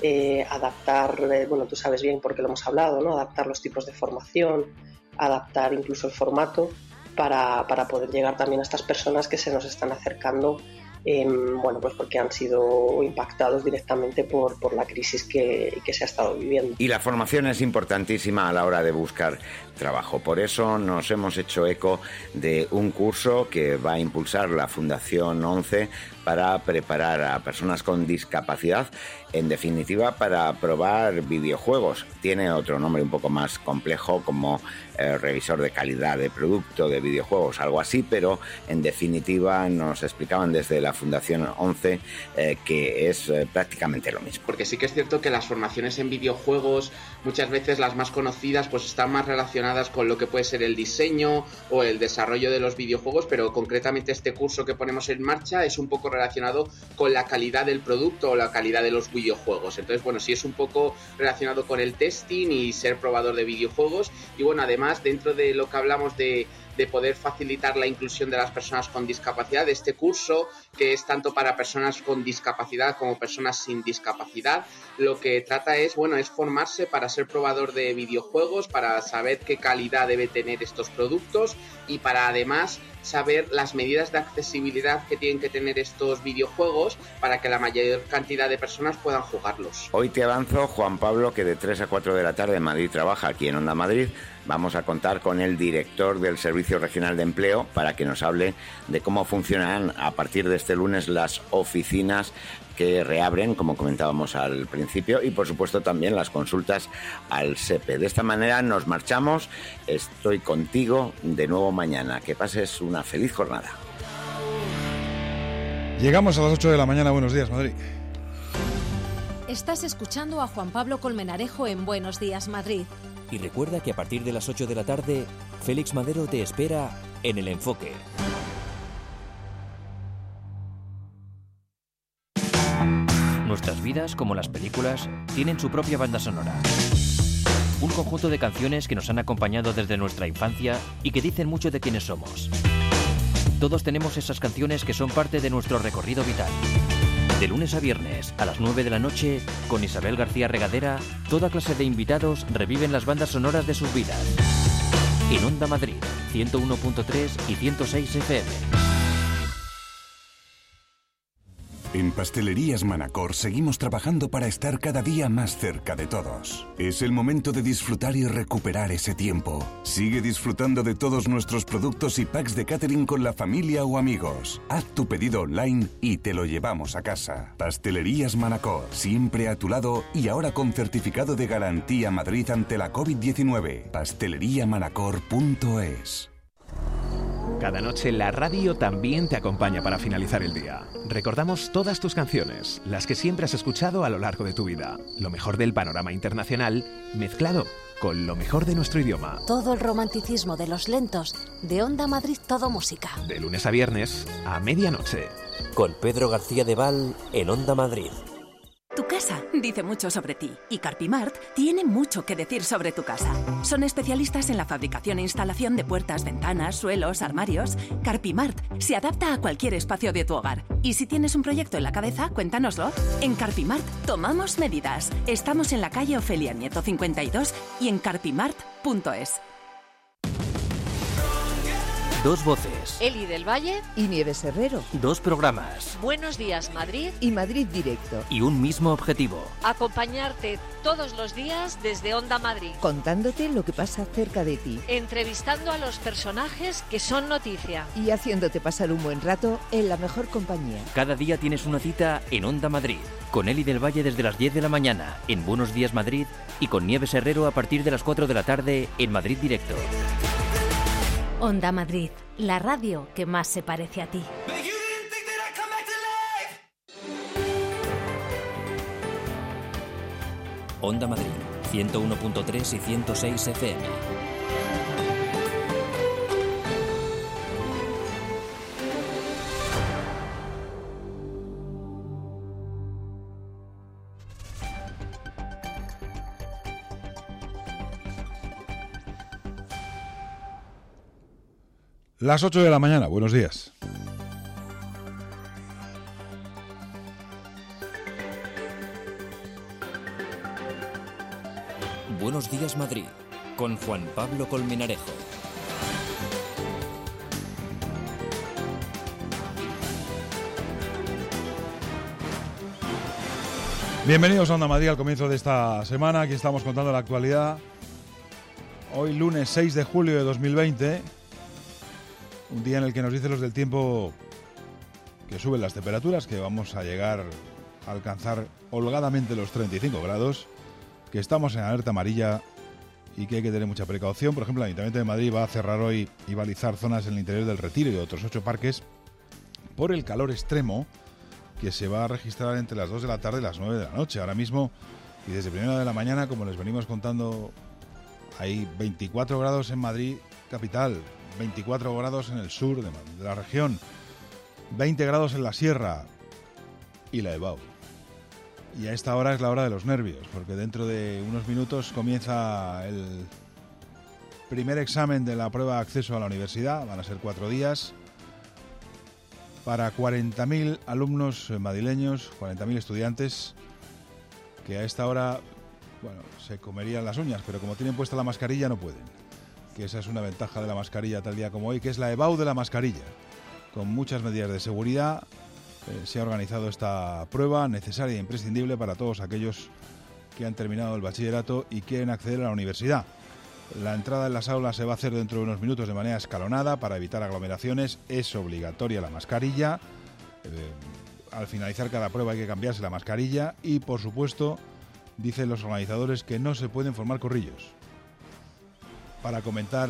adaptar, bueno, tú sabes bien porque lo hemos hablado, ¿no? Adaptar los tipos de formación, adaptar incluso el formato para poder llegar también a estas personas que se nos están acercando, bueno, pues porque han sido impactados directamente por la crisis que se ha estado viviendo. Y la formación es importantísima a la hora de buscar trabajo. Por eso nos hemos hecho eco de un curso que va a impulsar la Fundación 11 para preparar a personas con discapacidad, en definitiva para probar videojuegos. Tiene otro nombre un poco más complejo, como revisor de calidad de producto de videojuegos, algo así, pero en definitiva nos explicaban desde la Fundación 11 que es prácticamente lo mismo. Porque sí que es cierto que las formaciones en videojuegos, muchas veces las más conocidas, pues están más relacionadas con lo que puede ser el diseño o el desarrollo de los videojuegos, pero concretamente este curso que ponemos en marcha es un poco relacionado con la calidad del producto o la calidad de los videojuegos. Entonces, bueno, sí es un poco relacionado con el testing y ser probador de videojuegos. Y bueno, además, dentro de lo que hablamos de poder facilitar la inclusión de las personas con discapacidad, este curso, que es tanto para personas con discapacidad como personas sin discapacidad, lo que trata es, bueno, es formarse para ser probador de videojuegos, para saber qué calidad debe tener estos productos y para además saber las medidas de accesibilidad que tienen que tener estos videojuegos para que la mayor cantidad de personas puedan jugarlos. Hoy te avanzo, Juan Pablo, que de 3 a 4 de la tarde en Madrid trabaja aquí en Onda Madrid. Vamos a contar con el director del Servicio Regional de Empleo para que nos hable de cómo funcionarán a partir de este lunes las oficinas que reabren, como comentábamos al principio, y por supuesto también las consultas al SEPE. De esta manera nos marchamos. Estoy contigo de nuevo mañana. Que pases una feliz jornada. Llegamos a las 8 de la mañana. Buenos días, Madrid. Estás escuchando a Juan Pablo Colmenarejo en Buenos Días, Madrid. Y recuerda que a partir de las 8 de la tarde, Félix Madero te espera en El Enfoque. Nuestras vidas, como las películas, tienen su propia banda sonora. Un conjunto de canciones que nos han acompañado desde nuestra infancia y que dicen mucho de quiénes somos. Todos tenemos esas canciones que son parte de nuestro recorrido vital. De lunes a viernes, a las 9 de la noche, con Isabel García Regadera, toda clase de invitados reviven las bandas sonoras de sus vidas. En Onda Madrid, 101.3 y 106 FM. En Pastelerías Manacor seguimos trabajando para estar cada día más cerca de todos. Es el momento de disfrutar y recuperar ese tiempo. Sigue disfrutando de todos nuestros productos y packs de catering con la familia o amigos. Haz tu pedido online y te lo llevamos a casa. Pastelerías Manacor, siempre a tu lado y ahora con certificado de garantía Madrid ante la COVID-19. pasteleriamanacor.es. Cada noche la radio también te acompaña para finalizar el día. Recordamos todas tus canciones, las que siempre has escuchado a lo largo de tu vida. Lo mejor del panorama internacional, mezclado con lo mejor de nuestro idioma. Todo el romanticismo de los lentos, de Onda Madrid, todo música. De lunes a viernes, a medianoche. Con Pedro García de Val en Onda Madrid. ¿Tu casa casa dice mucho sobre ti y Carpimart tiene mucho que decir sobre tu casa. Son especialistas en la fabricación e instalación de puertas, ventanas, suelos, armarios. Carpimart se adapta a cualquier espacio de tu hogar. Y si tienes un proyecto en la cabeza, cuéntanoslo. En Carpimart tomamos medidas. Estamos en la calle Ofelia Nieto 52 y en carpimart.es. Dos voces. Eli del Valle y Nieves Herrero. Dos programas. Buenos días, Madrid. Y Madrid Directo. Y un mismo objetivo. Acompañarte todos los días desde Onda Madrid. Contándote lo que pasa cerca de ti. Entrevistando a los personajes que son noticia. Y haciéndote pasar un buen rato en la mejor compañía. Cada día tienes una cita en Onda Madrid. Con Eli del Valle desde las 10 de la mañana en Buenos Días Madrid y con Nieves Herrero a partir de las 4 de la tarde en Madrid Directo. Onda Madrid, la radio que más se parece a ti. Onda Madrid, 101.3 y 106 FM. Las 8 de la mañana, buenos días. Buenos días Madrid, con Juan Pablo Colmenarejo. Bienvenidos a Onda Madrid al comienzo de esta semana. Aquí estamos contando la actualidad. Hoy lunes 6 de julio de 2020. Un día en el que nos dicen los del tiempo que suben las temperaturas, que vamos a llegar a alcanzar holgadamente los 35 grados, que estamos en alerta amarilla y que hay que tener mucha precaución. Por ejemplo, el Ayuntamiento de Madrid va a cerrar hoy y balizar zonas en el interior del Retiro y de otros 8 parques por el calor extremo que se va a registrar entre las 2 de la tarde y las 9 de la noche. Ahora mismo y desde primera de la mañana, como les venimos contando, hay 24 grados en Madrid capital, 24 grados en el sur de la región, 20 grados en la Sierra y la EBAU. Y a esta hora es la hora de los nervios, porque dentro de unos minutos comienza el primer examen de la prueba de acceso a la universidad. Van a ser 4 días para 40.000 alumnos madrileños, 40.000 estudiantes que a esta hora, bueno, se comerían las uñas, pero como tienen puesta la mascarilla no pueden. Que esa es una ventaja de la mascarilla tal día como hoy, que es la EBAU de la mascarilla. Con muchas medidas de seguridad se ha organizado esta prueba necesaria e imprescindible para todos aquellos que han terminado el bachillerato y quieren acceder a la universidad. La entrada en las aulas se va a hacer dentro de unos minutos de manera escalonada para evitar aglomeraciones. Es obligatoria la mascarilla. Al finalizar cada prueba hay que cambiarse la mascarilla y, por supuesto, dicen los organizadores que no se pueden formar corrillos. Para comentar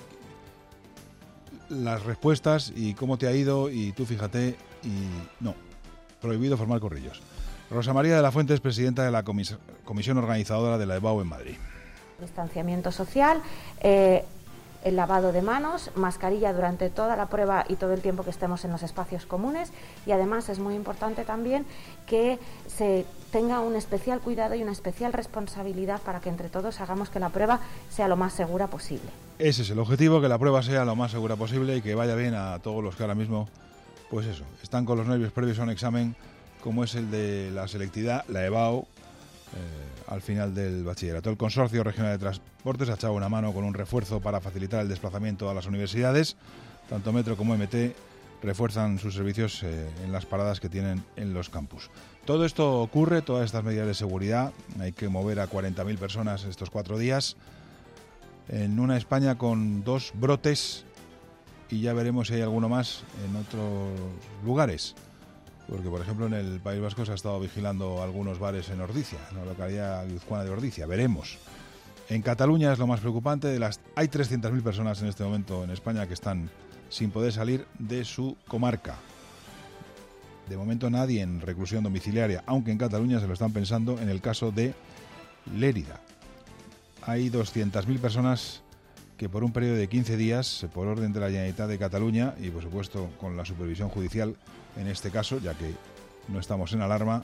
las respuestas y cómo te ha ido, y tú fíjate, y no, prohibido formar corrillos. Rosa María de la Fuente es presidenta de la comisión organizadora de la EBAU en Madrid. Distanciamiento social, el lavado de manos, mascarilla durante toda la prueba y todo el tiempo que estemos en los espacios comunes, y además es muy importante también que se tenga un especial cuidado y una especial responsabilidad para que entre todos hagamos que la prueba sea lo más segura posible. Ese es el objetivo, que la prueba sea lo más segura posible y que vaya bien a todos los que ahora mismo, pues eso, están con los nervios previos a un examen como es el de la selectividad, la EBAU, al final del bachillerato. El Consorcio Regional de Transportes ha echado una mano con un refuerzo para facilitar el desplazamiento a las universidades. Tanto Metro como MT refuerzan sus servicios en las paradas que tienen en los campus. Todo esto ocurre, todas estas medidas de seguridad. Hay que mover a 40.000 personas estos 4 días en una España con 2 brotes, y ya veremos si hay alguno más en otros lugares. Porque, por ejemplo, en el País Vasco se ha estado vigilando algunos bares en Ordizia, en la localidad guipuzcoana de Ordizia. Veremos. En Cataluña es lo más preocupante. Hay 300.000 personas en este momento en España que están sin poder salir de su comarca. De momento nadie en reclusión domiciliaria, aunque en Cataluña se lo están pensando en el caso de Lérida. Hay 200.000 personas que por un periodo de 15 días, por orden de la Generalitat de Cataluña y por supuesto con la supervisión judicial en este caso, ya que no estamos en alarma,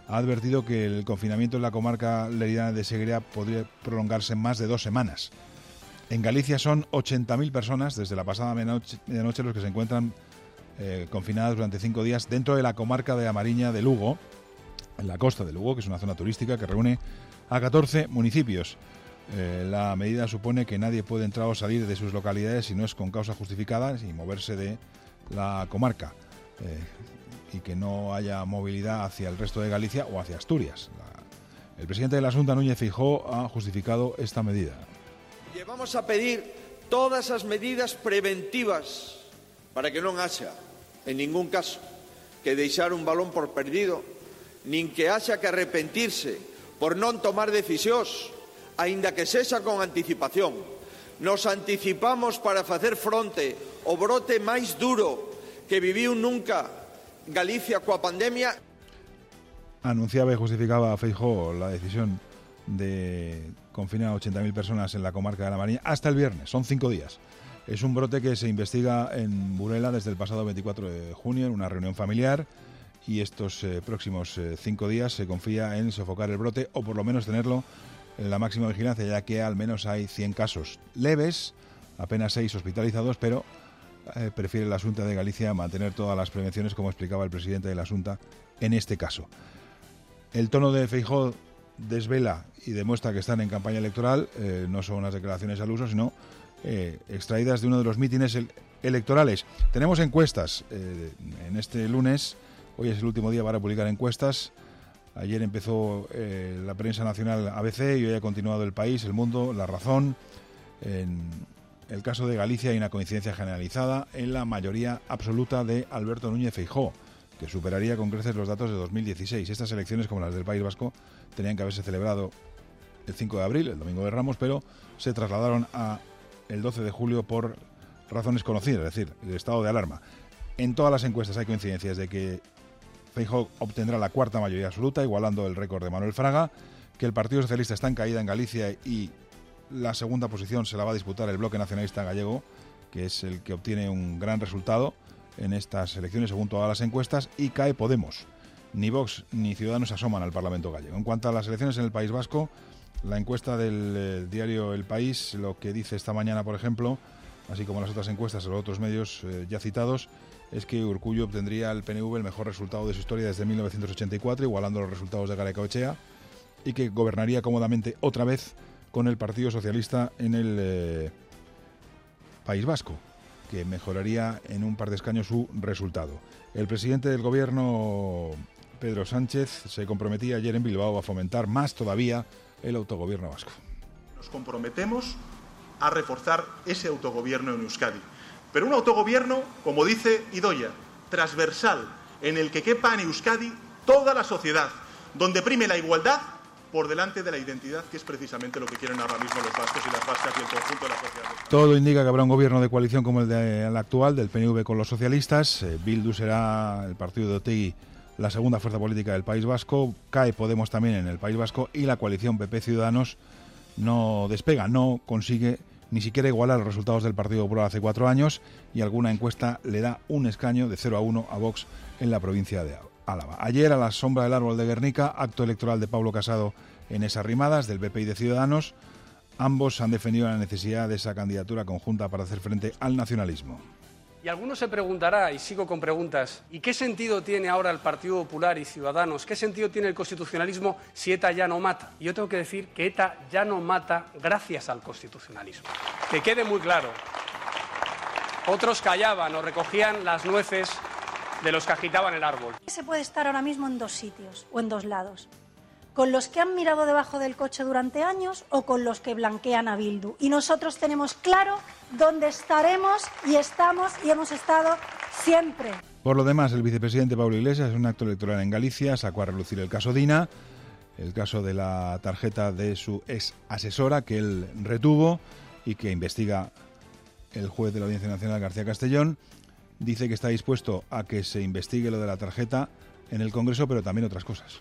ha advertido que el confinamiento en la comarca leridana de Segriá podría prolongarse más de 2 semanas. En Galicia son 80.000 personas desde la pasada medianoche los que se encuentran confinadas durante 5 días dentro de la comarca de Amariña de Lugo, en la costa de Lugo, que es una zona turística que reúne a 14 municipios. La medida supone que nadie puede entrar o salir de sus localidades si no es con causa justificada y moverse de la comarca, y que no haya movilidad hacia el resto de Galicia o hacia Asturias. El presidente de la Xunta, Núñez Feijóo, ha justificado esta medida. Vamos a pedir todas as medidas preventivas para que non haxa, en ningún caso, que deixar un balón por perdido, nin que haxa que arrepentirse por non tomar decisións, aínda que sexa con anticipación. Nos anticipamos para facer fronte ao brote máis duro que viviu nunca Galicia coa pandemia. Anunciaba y justificaba a Feijóo la decisión de confinar a 80.000 personas en la comarca de la Mariña hasta el viernes, son 5 días. Es un brote que se investiga en Burela desde el pasado 24 de junio en una reunión familiar, y estos próximos 5 días se confía en sofocar el brote o por lo menos tenerlo en la máxima vigilancia, ya que al menos hay 100 casos leves, apenas 6 hospitalizados, pero prefiere la Xunta de Galicia mantener todas las prevenciones, como explicaba el presidente de la Xunta en este caso. El tono de Feijóo desvela y demuestra que están en campaña electoral, no son unas declaraciones al uso, sino extraídas de uno de los mítines electorales. Tenemos encuestas en este lunes, hoy es el último día para publicar encuestas. Ayer empezó la prensa nacional ABC y hoy ha continuado El País, El Mundo, La Razón. En el caso de Galicia hay una coincidencia generalizada en la mayoría absoluta de Alberto Núñez Feijóo, que superaría con creces los datos de 2016. Estas elecciones, como las del País Vasco, tenían que haberse celebrado el 5 de abril, el Domingo de Ramos, pero se trasladaron a el 12 de julio por razones conocidas, es decir, el estado de alarma. En todas las encuestas hay coincidencias de que Feijóo obtendrá la 4ª mayoría absoluta, igualando el récord de Manuel Fraga, que el Partido Socialista está en caída en Galicia y la 2ª posición se la va a disputar el Bloque Nacionalista Gallego, que es el que obtiene un gran resultado en estas elecciones según todas las encuestas, y cae Podemos. Ni Vox ni Ciudadanos asoman al Parlamento gallego. En cuanto a las elecciones en el País Vasco, la encuesta del diario El País lo que dice esta mañana, por ejemplo, así como las otras encuestas de los otros medios ya citados, es que Urkullu obtendría el PNV el mejor resultado de su historia desde 1984, igualando los resultados de Garaikoetxea, y que gobernaría cómodamente otra vez con el Partido Socialista en el País Vasco, que mejoraría en un par de escaños su resultado. El presidente del Gobierno, Pedro Sánchez, se comprometía ayer en Bilbao a fomentar más todavía el autogobierno vasco. Nos comprometemos a reforzar ese autogobierno en Euskadi, pero un autogobierno, como dice Idoia, transversal, en el que quepa en Euskadi toda la sociedad, donde prime la igualdad por delante de la identidad, que es precisamente lo que quieren ahora mismo los vascos y las vascas y el conjunto de la sociedad. Todo indica que habrá un gobierno de coalición como el actual, del PNV con los socialistas. Bildu será, el partido de Otegi, la 2ª fuerza política del País Vasco. Cae Podemos también en el País Vasco y la coalición PP-Ciudadanos no despega, no consigue ni siquiera igualar los resultados del Partido Popular hace 4 años, y alguna encuesta le da un escaño de 0-1 a Vox en la provincia de Álava. Ayer, a la sombra del árbol de Guernica, acto electoral de Pablo Casado en esas rimadas del PP y de Ciudadanos. Ambos han defendido la necesidad de esa candidatura conjunta para hacer frente al nacionalismo. Y alguno se preguntará, y sigo con preguntas, ¿y qué sentido tiene ahora el Partido Popular y Ciudadanos? ¿Qué sentido tiene el constitucionalismo si ETA ya no mata? Y yo tengo que decir que ETA ya no mata gracias al constitucionalismo. Que quede muy claro. Otros callaban o recogían las nueces de los que agitaban el árbol. Se puede estar ahora mismo en 2 sitios o en 2 lados. Con los que han mirado debajo del coche durante años o con los que blanquean a Bildu. Y nosotros tenemos claro dónde estaremos y estamos y hemos estado siempre. Por lo demás, el vicepresidente Pablo Iglesias, en un acto electoral en Galicia, sacó a relucir el caso Dina, el caso de la tarjeta de su ex asesora que él retuvo y que investiga el juez de la Audiencia Nacional, García Castellón. Dice que está dispuesto a que se investigue lo de la tarjeta en el Congreso, pero también otras cosas.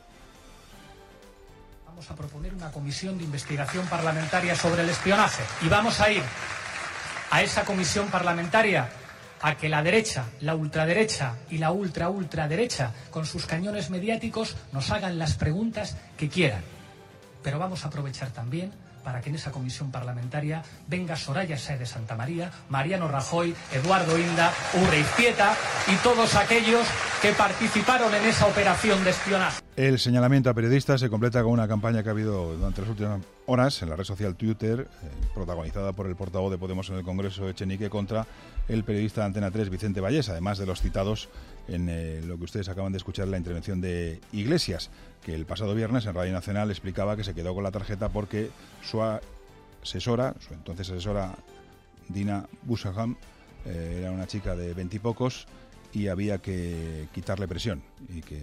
Vamos a proponer una comisión de investigación parlamentaria sobre el espionaje y vamos a ir a esa comisión parlamentaria a que la derecha, la ultraderecha y la ultraderecha, con sus cañones mediáticos, nos hagan las preguntas que quieran. Pero vamos a aprovechar también para que en esa comisión parlamentaria venga Soraya Sáez de Santamaría, Mariano Rajoy, Eduardo Inda, Urre Izpieta y todos aquellos que participaron en esa operación de espionaje. El señalamiento a periodistas se completa con una campaña que ha habido durante las últimas horas en la red social Twitter, protagonizada por el portavoz de Podemos en el Congreso, Echenique, contra el periodista de Antena 3, Vicente Vallés, además de los citados en lo que ustedes acaban de escuchar, la intervención de Iglesias, que el pasado viernes en Radio Nacional explicaba que se quedó con la tarjeta porque su entonces asesora, Dina Bushaham, era una chica de 20 y pocos y había que quitarle presión, y que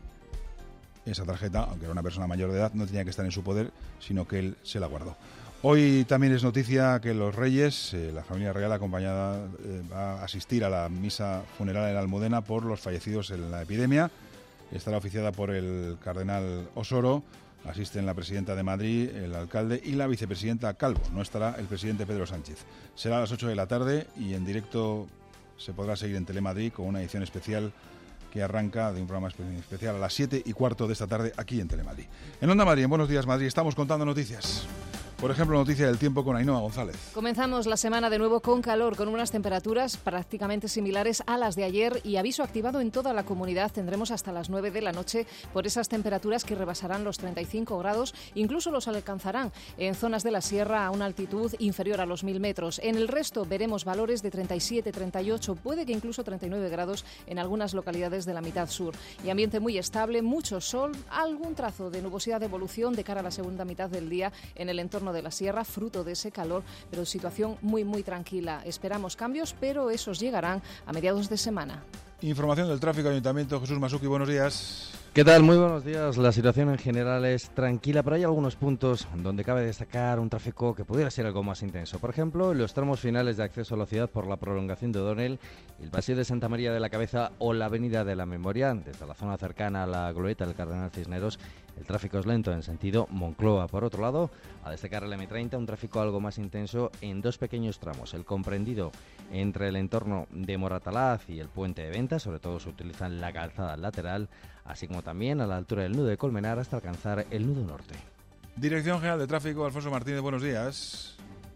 esa tarjeta, aunque era una persona mayor de edad, no tenía que estar en su poder, sino que él se la guardó. Hoy también es noticia que los Reyes, la familia real acompañada, va a asistir a la misa funeral en Almudena por los fallecidos en la epidemia. Estará oficiada por el cardenal Osoro. Asisten la presidenta de Madrid, el alcalde y la vicepresidenta Calvo. No estará el presidente Pedro Sánchez. Será a las 8 de la tarde y en directo se podrá seguir en Telemadrid con una edición especial que arranca de un programa especial a las 7:15 de esta tarde aquí en Telemadrid. En Onda Madrid, en Buenos Días Madrid, estamos contando noticias. Por ejemplo, noticia del tiempo con Ainhoa González. Comenzamos la semana de nuevo con calor, con unas temperaturas prácticamente similares a las de ayer y aviso activado en toda la comunidad. Tendremos hasta las 9 de la noche por esas temperaturas que rebasarán los 35 grados, incluso los alcanzarán en zonas de la sierra a una altitud inferior a los 1000 metros. En el resto veremos valores de 37, 38, puede que incluso 39 grados en algunas localidades de la mitad sur. Y ambiente muy estable, mucho sol, algún trazo de nubosidad de evolución de cara a la segunda mitad del día en el entorno de la sierra, fruto de ese calor, pero situación muy tranquila. Esperamos cambios, pero esos llegarán a mediados de semana. Información del tráfico, Ayuntamiento. Jesús Masuki, buenos días. ¿Qué tal? Muy buenos días. La situación en general es tranquila, pero hay algunos puntos donde cabe destacar un tráfico que pudiera ser algo más intenso. Por ejemplo, en los tramos finales de acceso a la ciudad por la prolongación de O'Donnell, el Paseo de Santa María de la Cabeza o la Avenida de la Memoria, desde la zona cercana a la glorieta del Cardenal Cisneros, el tráfico es lento en sentido Moncloa. Por otro lado, a destacar el M30, un tráfico algo más intenso en dos pequeños tramos. El comprendido entre el entorno de Moratalaz y el puente de Venta, sobre todo se utiliza la calzada lateral, así como también a la altura del nudo de Colmenar hasta alcanzar el nudo norte. Dirección General de Tráfico, Alfonso Martínez, buenos días.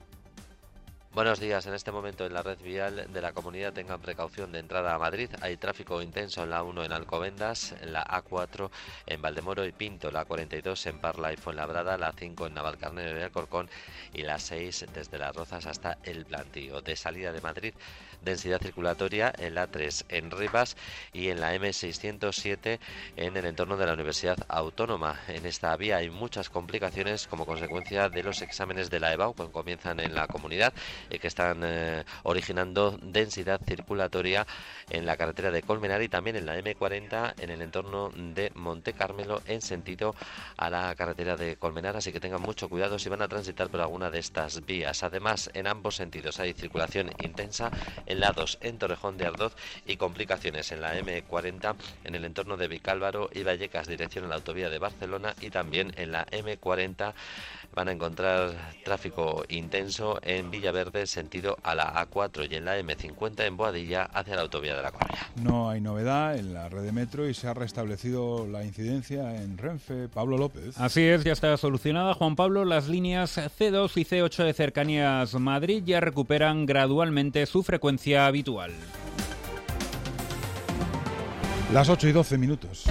Buenos días. En este momento en la red vial de la comunidad tengan precaución de entrada a Madrid. Hay tráfico intenso en la 1 en Alcobendas, en la A4 en Valdemoro y Pinto, la 42 en Parla y Fuenlabrada, la 5 en Navalcarnero y Alcorcón y la 6 desde Las Rozas hasta El Plantío. De salida de Madrid, densidad circulatoria en la 3 en Rivas y en la M607 en el entorno de la Universidad Autónoma. En esta vía hay muchas complicaciones como consecuencia de los exámenes de la EBAU que comienzan en la comunidad y que están originando densidad circulatoria en la carretera de Colmenar y también en la M40 en el entorno de Monte Carmelo en sentido a la carretera de Colmenar, así que tengan mucho cuidado si van a transitar por alguna de estas vías. Además, en ambos sentidos hay circulación intensa en la 2 en Torrejón de Ardoz y complicaciones en la M40 en el entorno de Vicálvaro y Vallecas, dirección a la autovía de Barcelona, y también en la M40 van a encontrar tráfico intenso en Villaverde sentido a la A4 y en la M50 en Boadilla hacia la autovía de La Coruña. No hay novedad en la red de metro y se ha restablecido la incidencia en Renfe. Pablo López. Así es, ya está solucionada, Juan Pablo. Las líneas C2 y C8 de Cercanías Madrid ya recuperan gradualmente su frecuencia habitual. Las 8:12 minutos.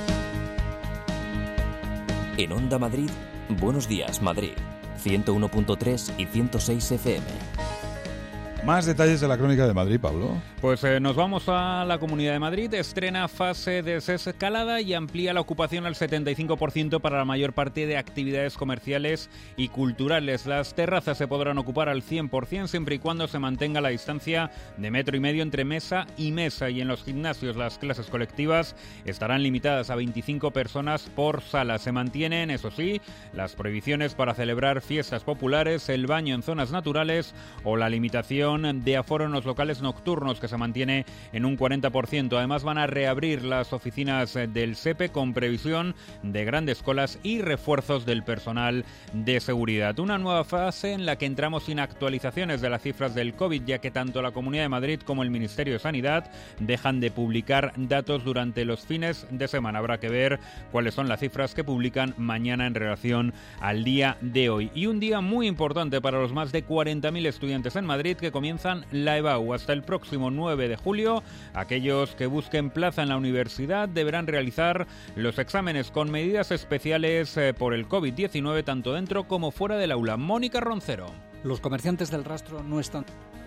En Onda Madrid, Buenos Días Madrid, 101.3 y 106 FM. Más detalles de la crónica de Madrid, Pablo. Pues nos vamos a la Comunidad de Madrid. Estrena fase de desescalada y amplía la ocupación al 75% para la mayor parte de actividades comerciales y culturales. Las terrazas se podrán ocupar al 100% siempre y cuando se mantenga la distancia de 1,5 metros entre mesa y mesa. Y en los gimnasios las clases colectivas estarán limitadas a 25 personas por sala. Se mantienen, eso sí, las prohibiciones para celebrar fiestas populares, el baño en zonas naturales o la limitación reducción de aforo en los locales nocturnos, que se mantiene en un 40%. Además, van a reabrir las oficinas del SEPE con previsión de grandes colas y refuerzos del personal de seguridad. Una nueva fase en la que entramos sin actualizaciones de las cifras del COVID, ya que tanto la Comunidad de Madrid como el Ministerio de Sanidad dejan de publicar datos durante los fines de semana. Habrá que ver cuáles son las cifras que publican mañana en relación al día de hoy. Y un día muy importante para los más de 40.000 estudiantes en Madrid que comienzan la EBAU. Hasta el próximo 9 de julio, aquellos que busquen plaza en la universidad deberán realizar los exámenes con medidas especiales por el COVID-19 tanto dentro como fuera del aula. Mónica Roncero. Los comerciantes del rastro no están...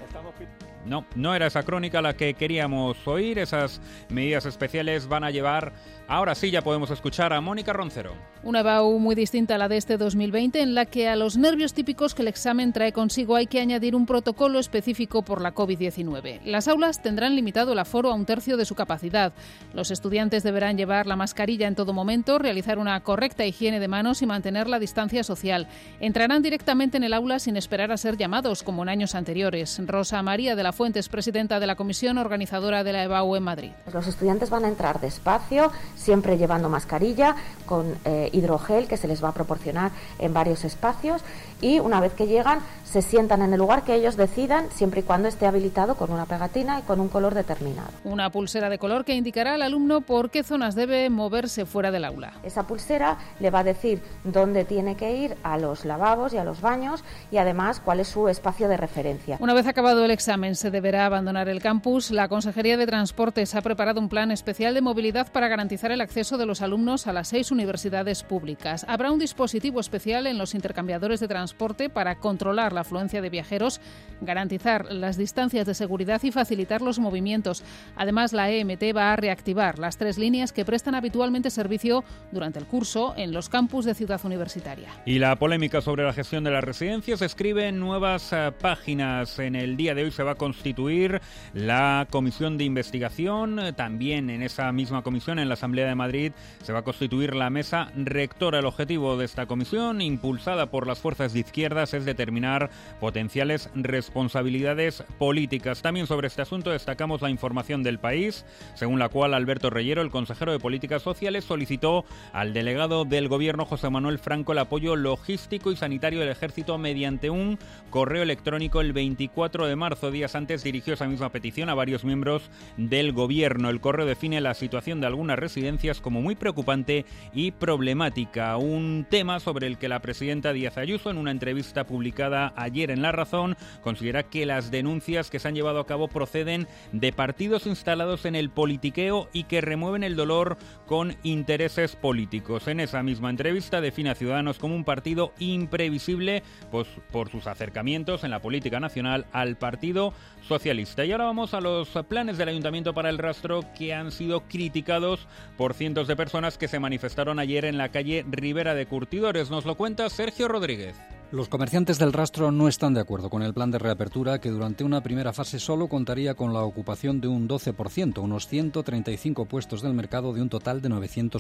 No era esa crónica la que queríamos oír. Esas medidas especiales van a llevar... Ahora sí ya podemos escuchar a Mónica Roncero. Una EBAU muy distinta a la de este 2020, en la que a los nervios típicos que el examen trae consigo hay que añadir un protocolo específico por la COVID-19. Las aulas tendrán limitado el aforo a 1/3 de su capacidad. Los estudiantes deberán llevar la mascarilla en todo momento, realizar una correcta higiene de manos y mantener la distancia social. Entrarán directamente en el aula sin esperar a ser llamados, como en años anteriores. Rosa María de la Fuente es presidenta de la comisión organizadora de la EBAU en Madrid. Los estudiantes van a entrar despacio, siempre llevando mascarilla, con hidrogel que se les va a proporcionar en varios espacios, y una vez que llegan se sientan en el lugar que ellos decidan, siempre y cuando esté habilitado con una pegatina y con un color determinado. Una pulsera de color que indicará al alumno por qué zonas debe moverse fuera del aula. Esa pulsera le va a decir dónde tiene que ir a los lavabos y a los baños, y además cuál es su espacio de referencia. Una vez acabado el examen se deberá abandonar el campus. La Consejería de Transportes ha preparado un plan especial de movilidad para garantizar el acceso de los alumnos a las 6 universidades públicas. Habrá un dispositivo especial en los intercambiadores de transporte para controlar la afluencia de viajeros, garantizar las distancias de seguridad y facilitar los movimientos. Además, la EMT va a reactivar las 3 líneas que prestan habitualmente servicio durante el curso en los campus de Ciudad Universitaria. Y la polémica sobre la gestión de las residencias escribe en nuevas páginas. En el día de hoy se va a constituir la comisión de investigación. También en esa misma comisión, en la Asamblea de Madrid, se va a constituir la mesa rectora. El objetivo de esta comisión, impulsada por las fuerzas de izquierdas, es determinar potenciales responsabilidades políticas. También sobre este asunto destacamos la información del País, según la cual Alberto Reyero, el consejero de Políticas Sociales, solicitó al delegado del Gobierno, José Manuel Franco, el apoyo logístico y sanitario del Ejército mediante un correo electrónico el 24 de marzo. Días antes dirigió esa misma petición a varios miembros del Gobierno. El correo define la situación de algunas residencias como muy preocupante y problemática, un tema sobre el que la presidenta Díaz Ayuso, en una entrevista publicada ayer en La Razón, considera que las denuncias que se han llevado a cabo proceden de partidos instalados en el politiqueo y que remueven el dolor con intereses políticos. En esa misma entrevista define a Ciudadanos como un partido imprevisible, pues, por sus acercamientos en la política nacional al Partido Socialista. Y ahora vamos a los planes del Ayuntamiento para el Rastro, que han sido criticados por cientos de personas que se manifestaron ayer en la calle Ribera de Curtidores. Nos lo cuenta Sergio Rodríguez. Los comerciantes del Rastro no están de acuerdo con el plan de reapertura, que durante una primera fase solo contaría con la ocupación de un 12%, unos 135 puestos del mercado de un total de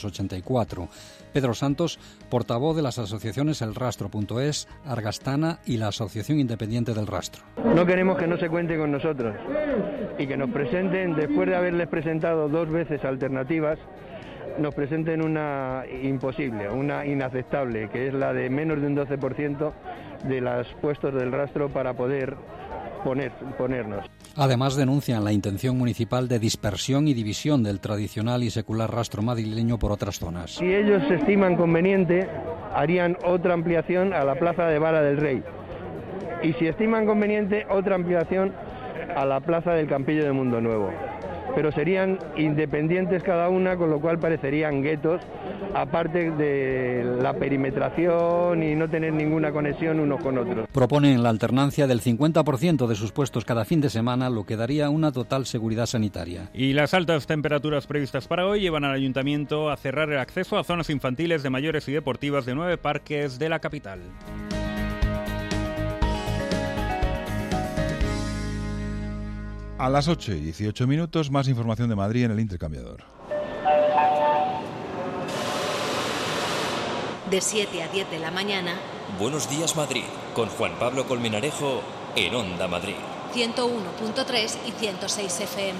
984. Pedro Santos, portavoz de las asociaciones El Rastro.es, Argastana y la Asociación Independiente del Rastro. No queremos que no se cuente con nosotros y que nos presenten, después de haberles presentado 2 veces alternativas, nos presenten una imposible, una inaceptable, que es la de menos de un 12% de los puestos del Rastro para poder ponernos. Además, denuncian la intención municipal de dispersión y división del tradicional y secular Rastro madrileño por otras zonas. Si ellos se estiman conveniente, harían otra ampliación a la Plaza de Vara del Rey. Y si estiman conveniente, otra ampliación a la Plaza del Campillo de Mundo Nuevo. Pero serían independientes cada una, con lo cual parecerían guetos, aparte de la perimetración y no tener ninguna conexión unos con otros. Proponen la alternancia del 50% de sus puestos cada fin de semana, lo que daría una total seguridad sanitaria. Y las altas temperaturas previstas para hoy llevan al Ayuntamiento a cerrar el acceso a zonas infantiles, de mayores y deportivas de 9 parques de la capital. A las 8:18, más información de Madrid en el intercambiador. De 7 a 10 de la mañana. Buenos días, Madrid, con Juan Pablo Colmenarejo en Onda Madrid. 101.3 y 106 FM.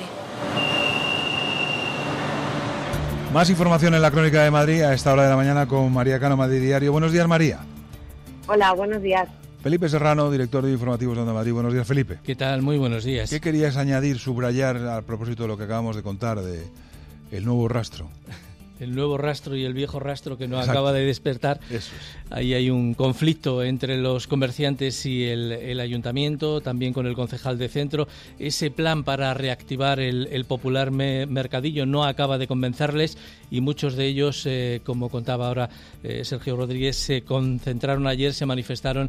Más información en la Crónica de Madrid a esta hora de la mañana con María Cano, Madrid Diario. Buenos días, María. Hola, buenos días. Felipe Serrano, director de Informativos de Onda Madrid. Buenos días, Felipe. ¿Qué tal? Muy buenos días. ¿Qué querías añadir, subrayar a propósito de lo que acabamos de contar de el nuevo rastro? El nuevo rastro y el viejo rastro que no Exacto. acaba de despertar. Eso es. Ahí hay un conflicto entre los comerciantes y el ayuntamiento, también con el concejal de centro. Ese plan para reactivar el popular mercadillo no acaba de convencerles y muchos de ellos, como contaba ahora Sergio Rodríguez, se concentraron ayer, se manifestaron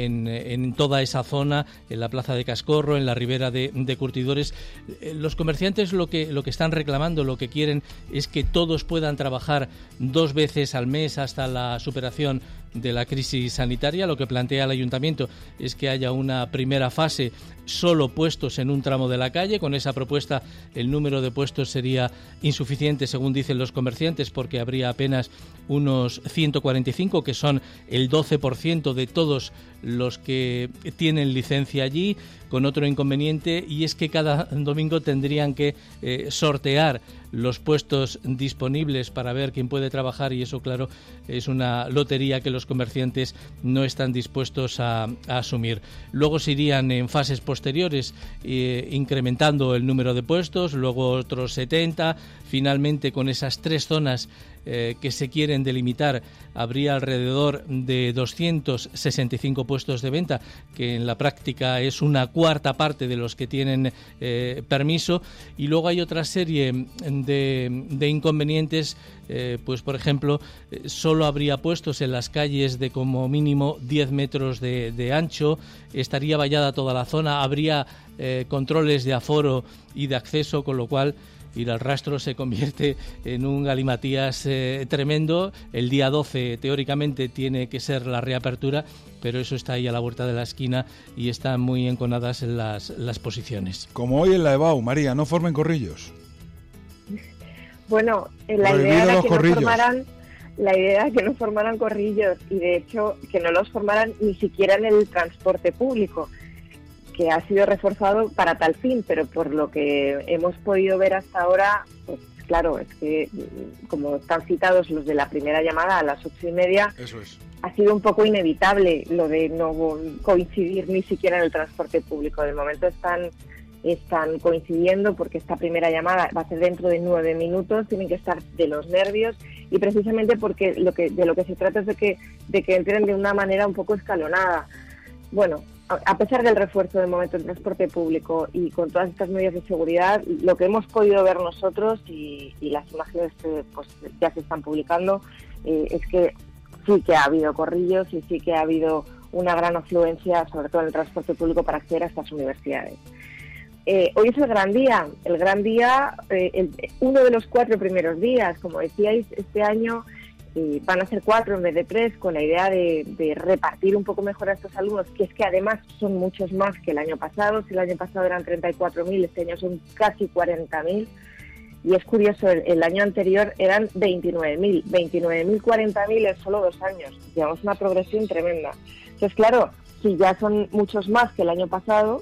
en toda esa zona, en la plaza de Cascorro, en la ribera de Curtidores. Los comerciantes lo que están reclamando, lo que quieren es que todos puedan trabajar 2 veces al mes hasta la superación de la crisis sanitaria. Lo que plantea el ayuntamiento es que haya una primera fase solo puestos en un tramo de la calle. Con esa propuesta el número de puestos sería insuficiente, según dicen los comerciantes, porque habría apenas unos 145, que son el 12% de todos los que tienen licencia allí, con otro inconveniente, y es que cada domingo tendrían que sortear los puestos disponibles para ver quién puede trabajar, y eso, claro, es una lotería que los comerciantes no están dispuestos a asumir. Luego se irían en fases posteriores incrementando el número de puestos, luego otros 70, finalmente con esas 3 zonas que se quieren delimitar habría alrededor de 265 puestos de venta, que en la práctica es una cuarta parte de los que tienen permiso. Y luego hay otra serie de inconvenientes, pues por ejemplo, solo habría puestos en las calles de como mínimo 10 metros de ancho, estaría vallada toda la zona, habría controles de aforo y de acceso, con lo cual ir al rastro se convierte en un galimatías tremendo. El día 12 teóricamente tiene que ser la reapertura, pero eso está ahí a la vuelta de la esquina y están muy enconadas las posiciones. Como hoy en la EBAU, María, no formen corrillos. Bueno, la idea era que no formaran corrillos, y de hecho que no los formaran ni siquiera en el transporte público, que ha sido reforzado para tal fin, pero por lo que hemos podido ver hasta ahora, pues claro, es que como están citados los de la primera llamada a las 8:30, eso es. Ha sido un poco inevitable lo de no coincidir ni siquiera en el transporte público. De momento están coincidiendo porque esta primera llamada va a ser dentro de 9 minutos, tienen que estar de los nervios, y precisamente porque de lo que se trata es de que entren de una manera un poco escalonada. Bueno, a pesar del refuerzo de momento del transporte público y con todas estas medidas de seguridad, lo que hemos podido ver nosotros y las imágenes pues ya se están publicando, es que sí que ha habido corrillos y sí que ha habido una gran afluencia, sobre todo en el transporte público, para acceder a estas universidades. Hoy es el gran día, uno de los 4 primeros días. Como decíais, este año van a ser 4 en vez de 3, con la idea de repartir un poco mejor a estos alumnos, que es que además son muchos más que el año pasado. Si el año pasado eran 34.000, este año son casi 40.000. Y es curioso, el año anterior eran 29.000. 29.000, 40.000 en solo 2 años. Llevamos una progresión tremenda. Entonces, claro, si ya son muchos más que el año pasado,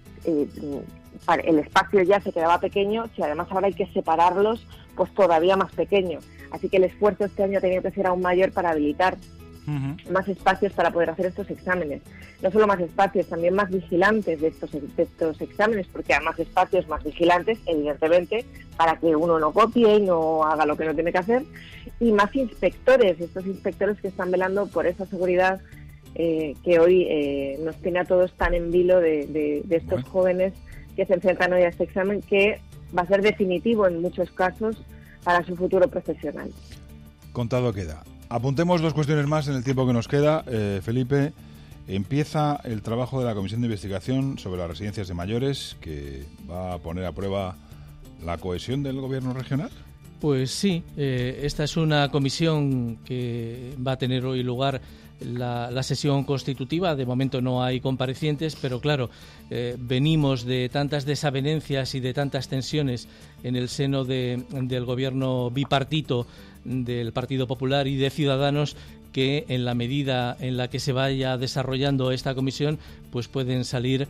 el espacio ya se quedaba pequeño. Si además ahora hay que separarlos, pues todavía más pequeño. Así que el esfuerzo este año ha tenido que ser aún mayor para habilitar más espacios para poder hacer estos exámenes. No solo más espacios, también más vigilantes de estos exámenes, porque hay más espacios, más vigilantes, evidentemente, para que uno no copie y no haga lo que no tiene que hacer, y más inspectores, estos inspectores que están velando por esa seguridad que hoy nos tiene a todos tan en vilo de estos jóvenes que se enfrentan hoy a este examen, que va a ser definitivo en muchos casos para su futuro profesional. Contado queda. Apuntemos 2 cuestiones más en el tiempo que nos queda. Felipe, empieza el trabajo de la Comisión de Investigación sobre las residencias de mayores, que va a poner a prueba la cohesión del gobierno regional. Pues sí, esta es una comisión que va a tener hoy lugar la sesión constitutiva. De momento no hay comparecientes, pero claro, venimos de tantas desavenencias y de tantas tensiones en el seno del gobierno bipartito del Partido Popular y de Ciudadanos, que en la medida en la que se vaya desarrollando esta comisión, pues pueden salir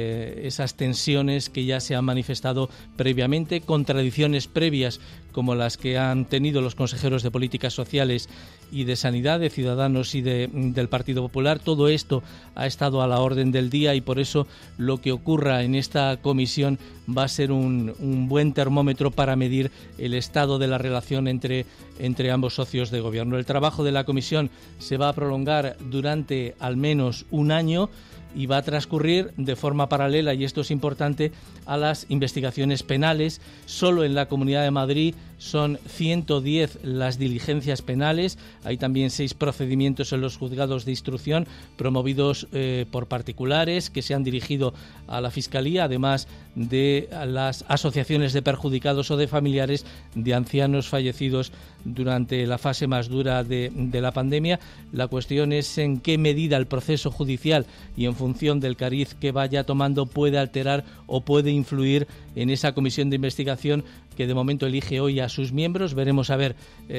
esas tensiones que ya se han manifestado previamente, contradicciones previas como las que han tenido los consejeros de Políticas Sociales y de Sanidad, de Ciudadanos y del Partido Popular. Todo esto ha estado a la orden del día y por eso lo que ocurra en esta comisión va a ser un buen termómetro para medir el estado de la relación entre ambos socios de gobierno. El trabajo de la comisión se va a prolongar durante al menos un año y va a transcurrir de forma paralela, y esto es importante, a las investigaciones penales. Solo en la Comunidad de Madrid son 110 las diligencias penales. Hay también 6 procedimientos en los juzgados de instrucción promovidos por particulares que se han dirigido a la Fiscalía, además de las asociaciones de perjudicados o de familiares de ancianos fallecidos durante la fase más dura de la pandemia. La cuestión es en qué medida el proceso judicial y en función del cariz que vaya tomando puede alterar o puede influir en esa comisión de investigación que de momento elige hoy a sus miembros. Veremos a ver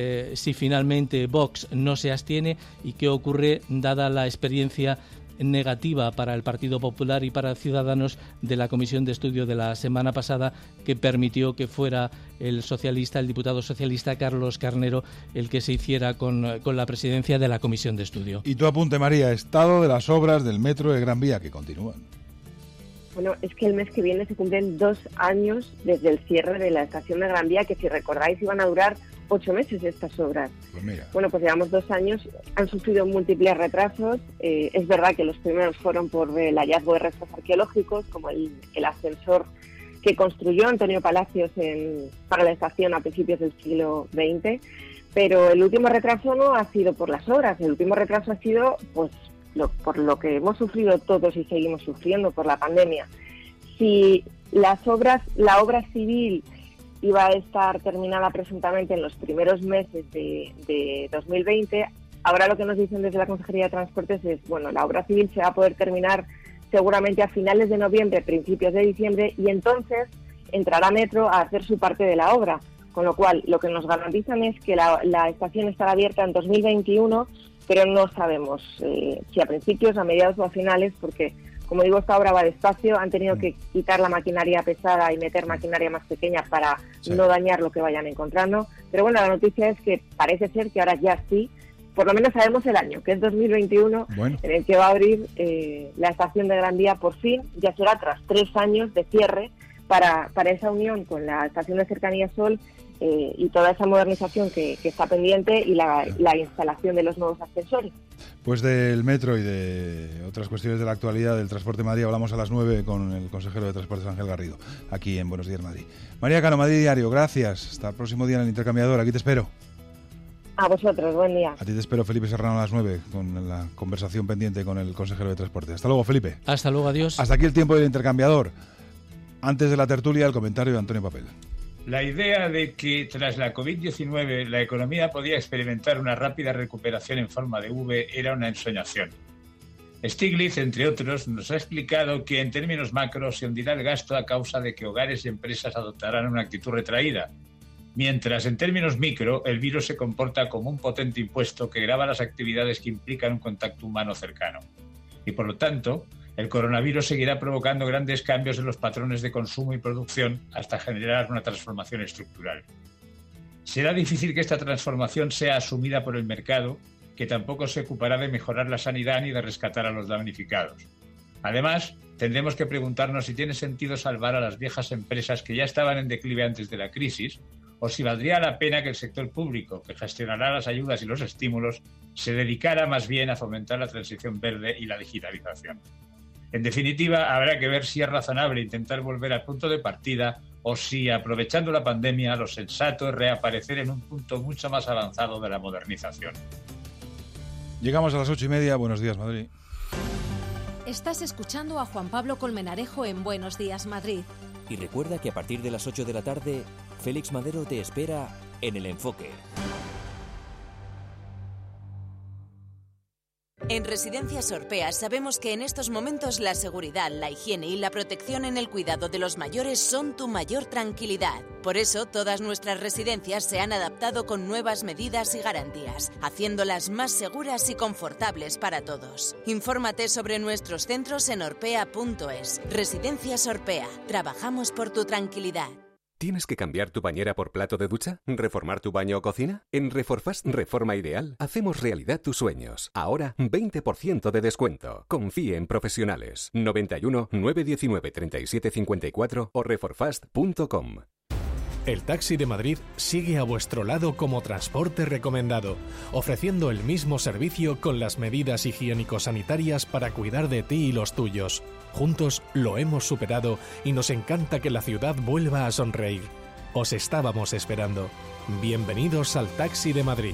si finalmente Vox no se abstiene y qué ocurre dada la experiencia negativa para el Partido Popular y para Ciudadanos de la comisión de estudio de la semana pasada, que permitió que fuera el diputado socialista Carlos Carnero el que se hiciera con la presidencia de la comisión de estudio. Y tu apunte, María, estado de las obras del metro de Gran Vía que continúan. Bueno, es que el mes que viene se cumplen 2 años desde el cierre de la estación de Gran Vía, que si recordáis iban a durar 8 meses estas obras. Pues mira. Bueno, pues llevamos 2 años, han sufrido múltiples retrasos. Es verdad que los primeros fueron por el hallazgo de restos arqueológicos, como el ascensor que construyó Antonio Palacios para la estación a principios del siglo XX, pero el último retraso no ha sido por las obras, el último retraso ha sido pues por lo que hemos sufrido todos y seguimos sufriendo por la pandemia. Si la obra civil iba a estar terminada presuntamente en los primeros meses de 2020, ahora lo que nos dicen desde la Consejería de Transportes es, bueno, la obra civil se va a poder terminar seguramente a finales de noviembre, principios de diciembre, y entonces entrará Metro a hacer su parte de la obra, con lo cual lo que nos garantizan es que la estación estará abierta en 2021, pero no sabemos si a principios, a mediados o a finales, porque, como digo, esta obra va despacio, han tenido que quitar la maquinaria pesada y meter maquinaria más pequeña para no dañar lo que vayan encontrando. Pero bueno, la noticia es que parece ser que ahora ya sí, por lo menos sabemos el año, que es 2021, en el que va a abrir la estación de Gran Vía por fin. Ya será tras 3 años de cierre para esa unión con la estación de Cercanías Sol y toda esa modernización que está pendiente y la instalación de los nuevos ascensores. Pues del metro y de otras cuestiones de la actualidad del transporte en Madrid hablamos a las 9 con el consejero de Transportes Ángel Garrido, aquí en Buenos Días Madrid. María Cano, Madrid Diario, gracias. Hasta el próximo día en el Intercambiador, aquí te espero. A vosotros, buen día. A ti te espero, Felipe Serrano, a las 9 con la conversación pendiente con el consejero de Transportes. Hasta luego, Felipe. Hasta luego, adiós. Hasta aquí el tiempo del Intercambiador. Antes de la tertulia, el comentario de Antonio Papel. La idea de que tras la COVID-19 la economía podía experimentar una rápida recuperación en forma de V era una ensoñación. Stiglitz, entre otros, nos ha explicado que en términos macro se hundirá el gasto a causa de que hogares y empresas adoptarán una actitud retraída, mientras en términos micro el virus se comporta como un potente impuesto que grava las actividades que implican un contacto humano cercano. Y por lo tanto, el coronavirus seguirá provocando grandes cambios en los patrones de consumo y producción hasta generar una transformación estructural. Será difícil que esta transformación sea asumida por el mercado, que tampoco se ocupará de mejorar la sanidad ni de rescatar a los damnificados. Además, tendremos que preguntarnos si tiene sentido salvar a las viejas empresas que ya estaban en declive antes de la crisis, o si valdría la pena que el sector público, que gestionará las ayudas y los estímulos, se dedicara más bien a fomentar la transición verde y la digitalización. En definitiva, habrá que ver si es razonable intentar volver al punto de partida o si, aprovechando la pandemia, lo sensato es reaparecer en un punto mucho más avanzado de la modernización. Llegamos a las 8:30. Buenos días, Madrid. Estás escuchando a Juan Pablo Colmenarejo en Buenos Días, Madrid. Y recuerda que a partir de las 8 de la tarde, Félix Madero te espera en El Enfoque. En Residencias Orpea sabemos que en estos momentos la seguridad, la higiene y la protección en el cuidado de los mayores son tu mayor tranquilidad. Por eso, todas nuestras residencias se han adaptado con nuevas medidas y garantías, haciéndolas más seguras y confortables para todos. Infórmate sobre nuestros centros en orpea.es. Residencias Orpea. Trabajamos por tu tranquilidad. ¿Tienes que cambiar tu bañera por plato de ducha? ¿Reformar tu baño o cocina? En Reforfast Reforma Ideal hacemos realidad tus sueños. Ahora 20% de descuento. Confíe en profesionales. 91 919 37 54 o reforfast.com. El Taxi de Madrid sigue a vuestro lado como transporte recomendado, ofreciendo el mismo servicio con las medidas higiénico-sanitarias para cuidar de ti y los tuyos. Juntos lo hemos superado y nos encanta que la ciudad vuelva a sonreír. Os estábamos esperando. Bienvenidos al Taxi de Madrid.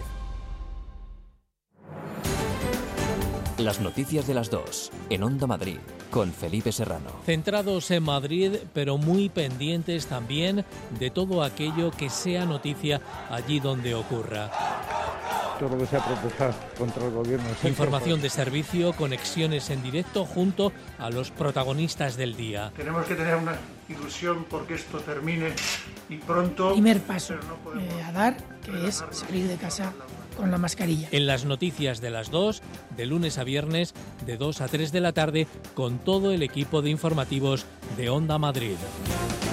Las noticias de las 2 en Onda Madrid con Felipe Serrano. Centrados en Madrid, pero muy pendientes también de todo aquello que sea noticia allí donde ocurra. Todo lo que sea protestar contra el gobierno. Información de servicio, conexiones en directo junto a los protagonistas del día. Tenemos que tener una ilusión porque esto termine y pronto. Primer paso a dar, que es salir de casa con la mascarilla. En las noticias de las 2, de lunes a viernes, de 2 a 3 de la tarde, con todo el equipo de informativos de Onda Madrid.